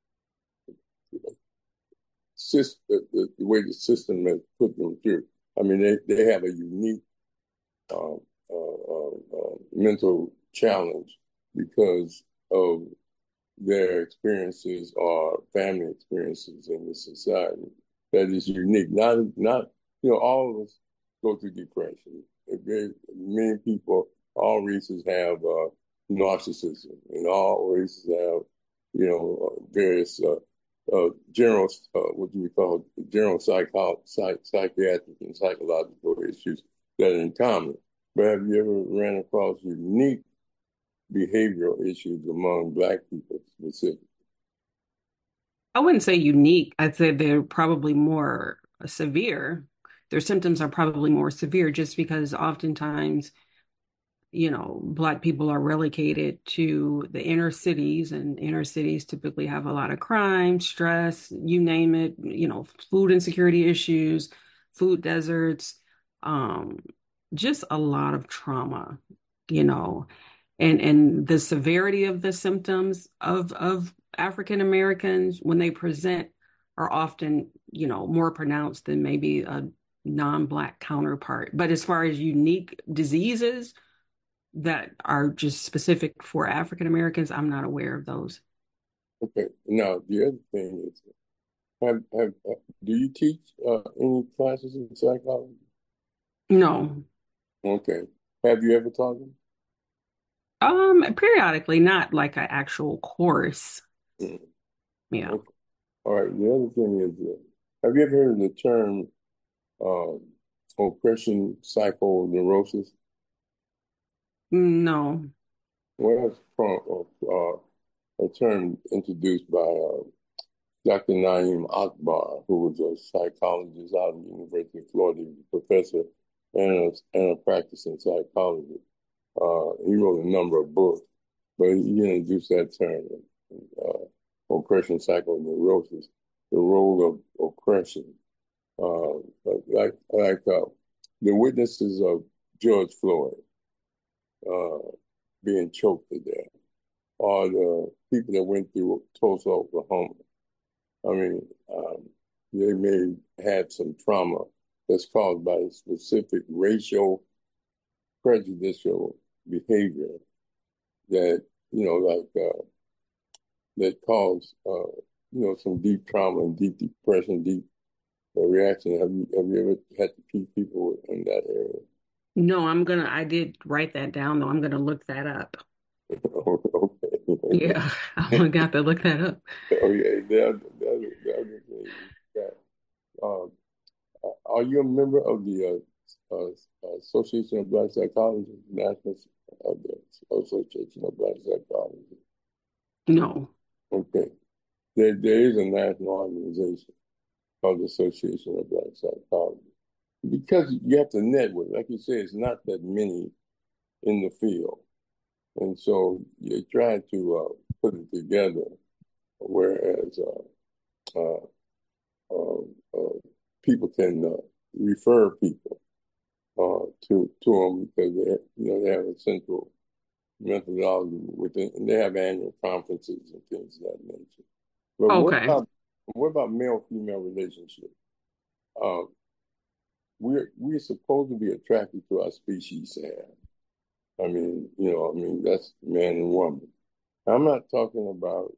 system, the, the way the system has put them through? I mean, they, they have a unique um, uh, uh, uh, mental challenge because of their experiences or family experiences in the society that is unique. Not, not you know, all of us go through depression. Many people, all races have uh, narcissism, and all races have, you know, uh, various uh, uh, general, uh, what do we call it, general psycho psych psychiatric and psychological issues that are in common. But have you ever ran across unique behavioral issues among Black people specifically? I wouldn't say unique. I'd say they're probably more severe. Their symptoms are probably more severe just because oftentimes, you know, Black people are relegated to the inner cities, and inner cities typically have a lot of crime, stress, you name it, you know, food insecurity issues, food deserts, um, just a lot of trauma, you know, and, and the severity of the symptoms of, of African Americans when they present are often, you know, more pronounced than maybe a non-Black counterpart. But as far as unique diseases that are just specific for African Americans, I'm not aware of those. Okay. Now, the other thing is, have, have, uh, do you teach uh, any classes in psychology? No. Okay. Have you ever taught them? Um, periodically, not like an actual course. Mm. Yeah. Okay. All right. The other thing is, uh, have you ever heard of the term um, oppression psychoneurosis? No. Well, that's from uh, a term introduced by uh, Doctor Naeem Akbar, who was a psychologist out of the University of Florida, he was a professor and a, and a practicing psychologist. Uh, he wrote a number of books, but he introduced that term, uh, oppression psychoneurosis, the role of oppression. Uh, like like uh, the witnesses of George Floyd uh, being choked to death, or the people that went through Tulsa, Oklahoma. I mean, um, they may have some trauma that's caused by specific racial prejudicial behavior that, you know, like uh, that cause, uh, you know, some deep trauma and deep depression, deep uh, reaction. Have you have you ever had to keep people in that area? No, I'm gonna, I did write that down though. I'm gonna look that up. Okay. Yeah, I'm gonna have to look that up. Oh yeah, the other, the other, the other thing is that, um, are you a member of the uh, uh, Association of Black Psychologists, National of the Association of Black Psychologists? No. Okay. There, there is a national organization called the Association of Black Psychologists. Because you have to network, like you say, it's not that many in the field. And so you try to uh, put it together, whereas uh, uh, uh, uh, people can uh, refer people uh, to to them because they, you know, they have a central methodology within, and they have annual conferences and things of that nature. But what Okay. about what about male-female relationships? Uh, we're we're supposed to be attracted to our species have. I mean, you know, I mean that's man and woman. I'm not talking about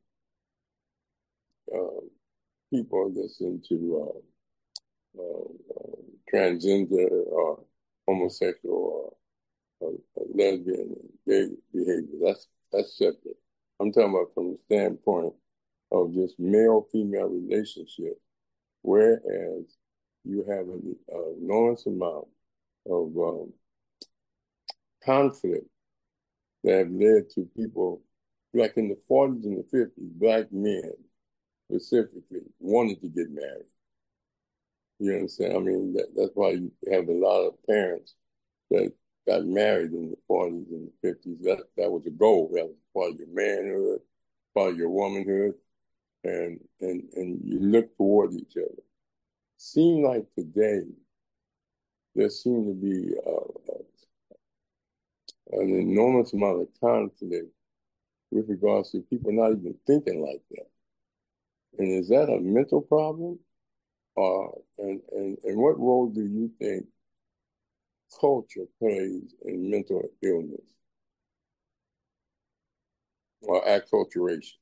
uh, people that's into uh, uh, uh, transgender or homosexual or, or, or lesbian and gay behavior. That's that's separate. I'm talking about from the standpoint of just male-female relationship, whereas you have an uh, enormous amount of um, conflict that have led to people, like in the forties and the fifties, black men specifically wanted to get married. You understand? I mean, that, that's why you have a lot of parents that got married in the forties and the fifties. That that was a goal. That was part of your manhood, part of your womanhood, and and and you look toward each other. Seem like today there seems to be uh, an enormous amount of conflict with regards to people not even thinking like that. And is that a mental problem? Uh, and, and, and what role do you think culture plays in mental illness or acculturation?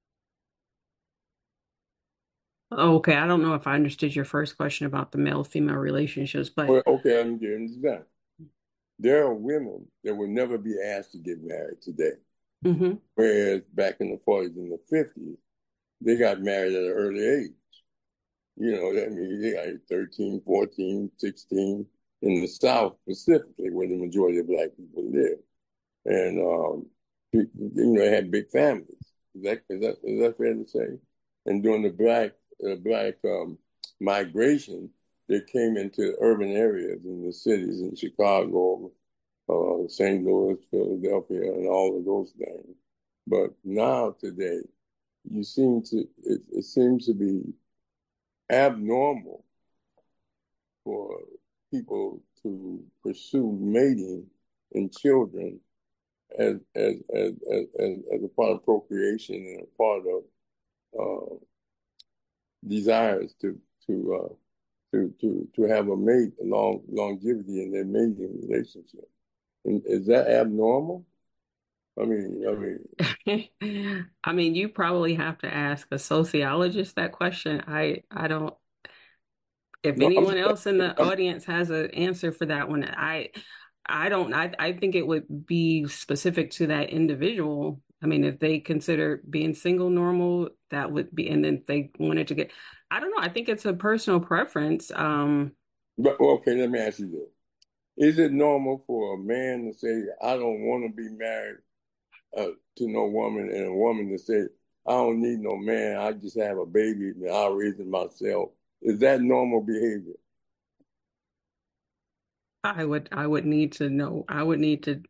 Okay, I don't know if I understood your first question about the male-female relationships, but Well, okay, I'm getting to that. There are women that will never be asked to get married today. mm-hmm. Whereas back in the forties and the fifties, they got married at an early age. You know, that means they got thirteen, fourteen, sixteen in the South specifically, where the majority of black people live. And, um, you know, they had big families. Is that, is that, is that fair to say? And during the black, uh, black um, migration, they came into urban areas in the cities in Chicago, uh, Saint Louis, Philadelphia, and all of those things. But now today, you seem to, it, it seems to be abnormal for people to pursue mating and children as as as as, as a part of procreation and a part of uh, desires to to uh, to to to have a mate, a long longevity in their mating relationship. And is that abnormal? I mean, I mean, I mean, you probably have to ask a sociologist that question. I, I don't. If no, anyone I'm, else in the I'm, audience has an answer for that one, I, I don't. I, I think it would be specific to that individual. I mean, if they consider being single normal, that would be, and then if they wanted to get, I don't know. I think it's a personal preference. Um, but okay, let me ask you this: is it normal for a man to say, "I don't want to be married uh, to no woman," and a woman to say, "I don't need no man. I just have a baby and I'll raise it myself"? Is that normal behavior? I would, I would need to know. I would need to.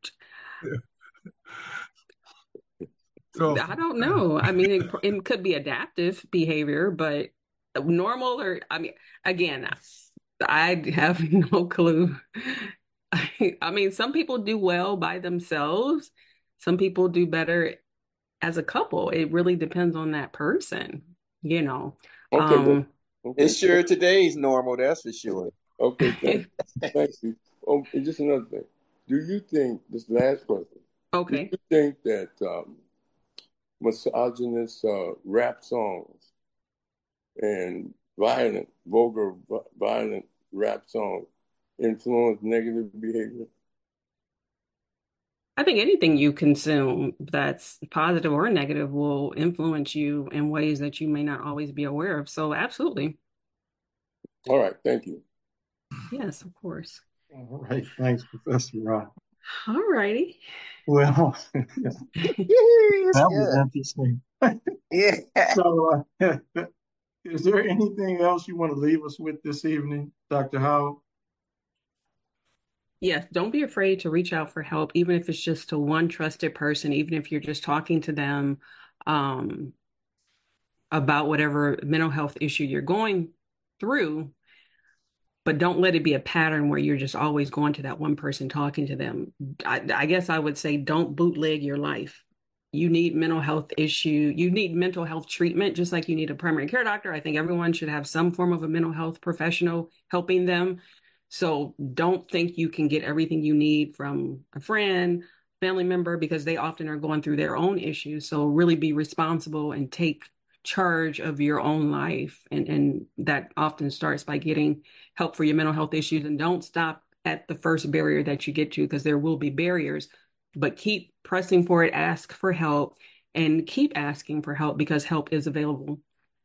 So, I don't know. I mean, it, it could be adaptive behavior, but normal or, I mean, again, I have no clue. I, I mean, some people do well by themselves. Some people do better as a couple. It really depends on that person, you know. Okay, Um, okay. It's sure today's normal, that's for sure. Okay, thank, thank you. Oh, and just another thing. Do you think, this last question, okay. do you think that um, misogynist uh, rap songs and violent, vulgar, violent rap songs influence negative behavior? I think anything you consume that's positive or negative will influence you in ways that you may not always be aware of. So absolutely. All right. Thank you. Yes, of course. All right. Thanks, Professor Rod. All righty. Well, that was interesting. Yeah. So, uh, is there anything else you want to leave us with this evening, Doctor Howell? Yes, don't be afraid to reach out for help, even if it's just to one trusted person, even if you're just talking to them um, about whatever mental health issue you're going through. But don't let it be a pattern where you're just always going to that one person talking to them. I, I guess I would say don't bootleg your life. You need mental health issue. You need mental health treatment, just like you need a primary care doctor. I think everyone should have some form of a mental health professional helping them. So don't think you can get everything you need from a friend, family member, because they often are going through their own issues. So really be responsible and take charge of your own life. And, and that often starts by getting help for your mental health issues. And don't stop at the first barrier that you get to, because there will be barriers, but keep pressing for it, ask for help, and keep asking for help because help is available.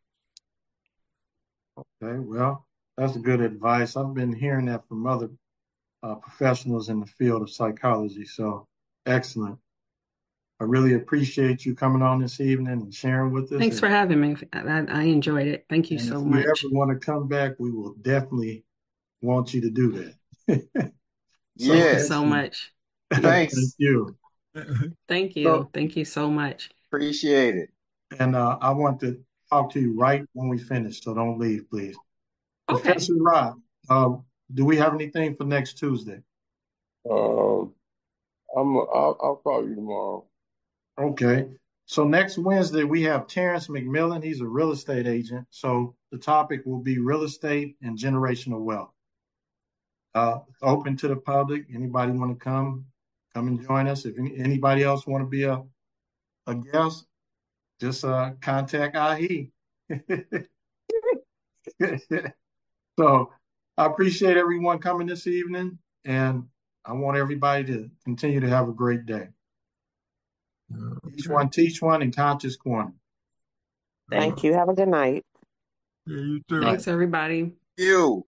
Okay, well, that's good advice. I've been hearing that from other uh, professionals in the field of psychology. So excellent. I really appreciate you coming on this evening and sharing with us. Thanks and, for having me. I, I enjoyed it. Thank you so if much. If you ever want to come back, we will definitely want you to do that. So, Thank you so much. Thanks. Thank you. Thank you. So, Thank you so much. Appreciate it. And uh, I want to talk to you right when we finish, so don't leave, please. Okay. Professor Rod, uh, do we have anything for next Tuesday? Um, I'm. I'll, I'll call you tomorrow. Okay. So next Wednesday we have Terrence McMillan. He's a real estate agent. So the topic will be real estate and generational wealth. Uh, open to the public. Anybody want to come? Come and join us. If any, anybody else want to be a a guest, just uh, contact I E. So I appreciate everyone coming this evening, and I want everybody to continue to have a great day. Okay. Each one teach one in Conscious Corner. Thank you. Have a good night. Yeah, you too. Thanks, everybody. You.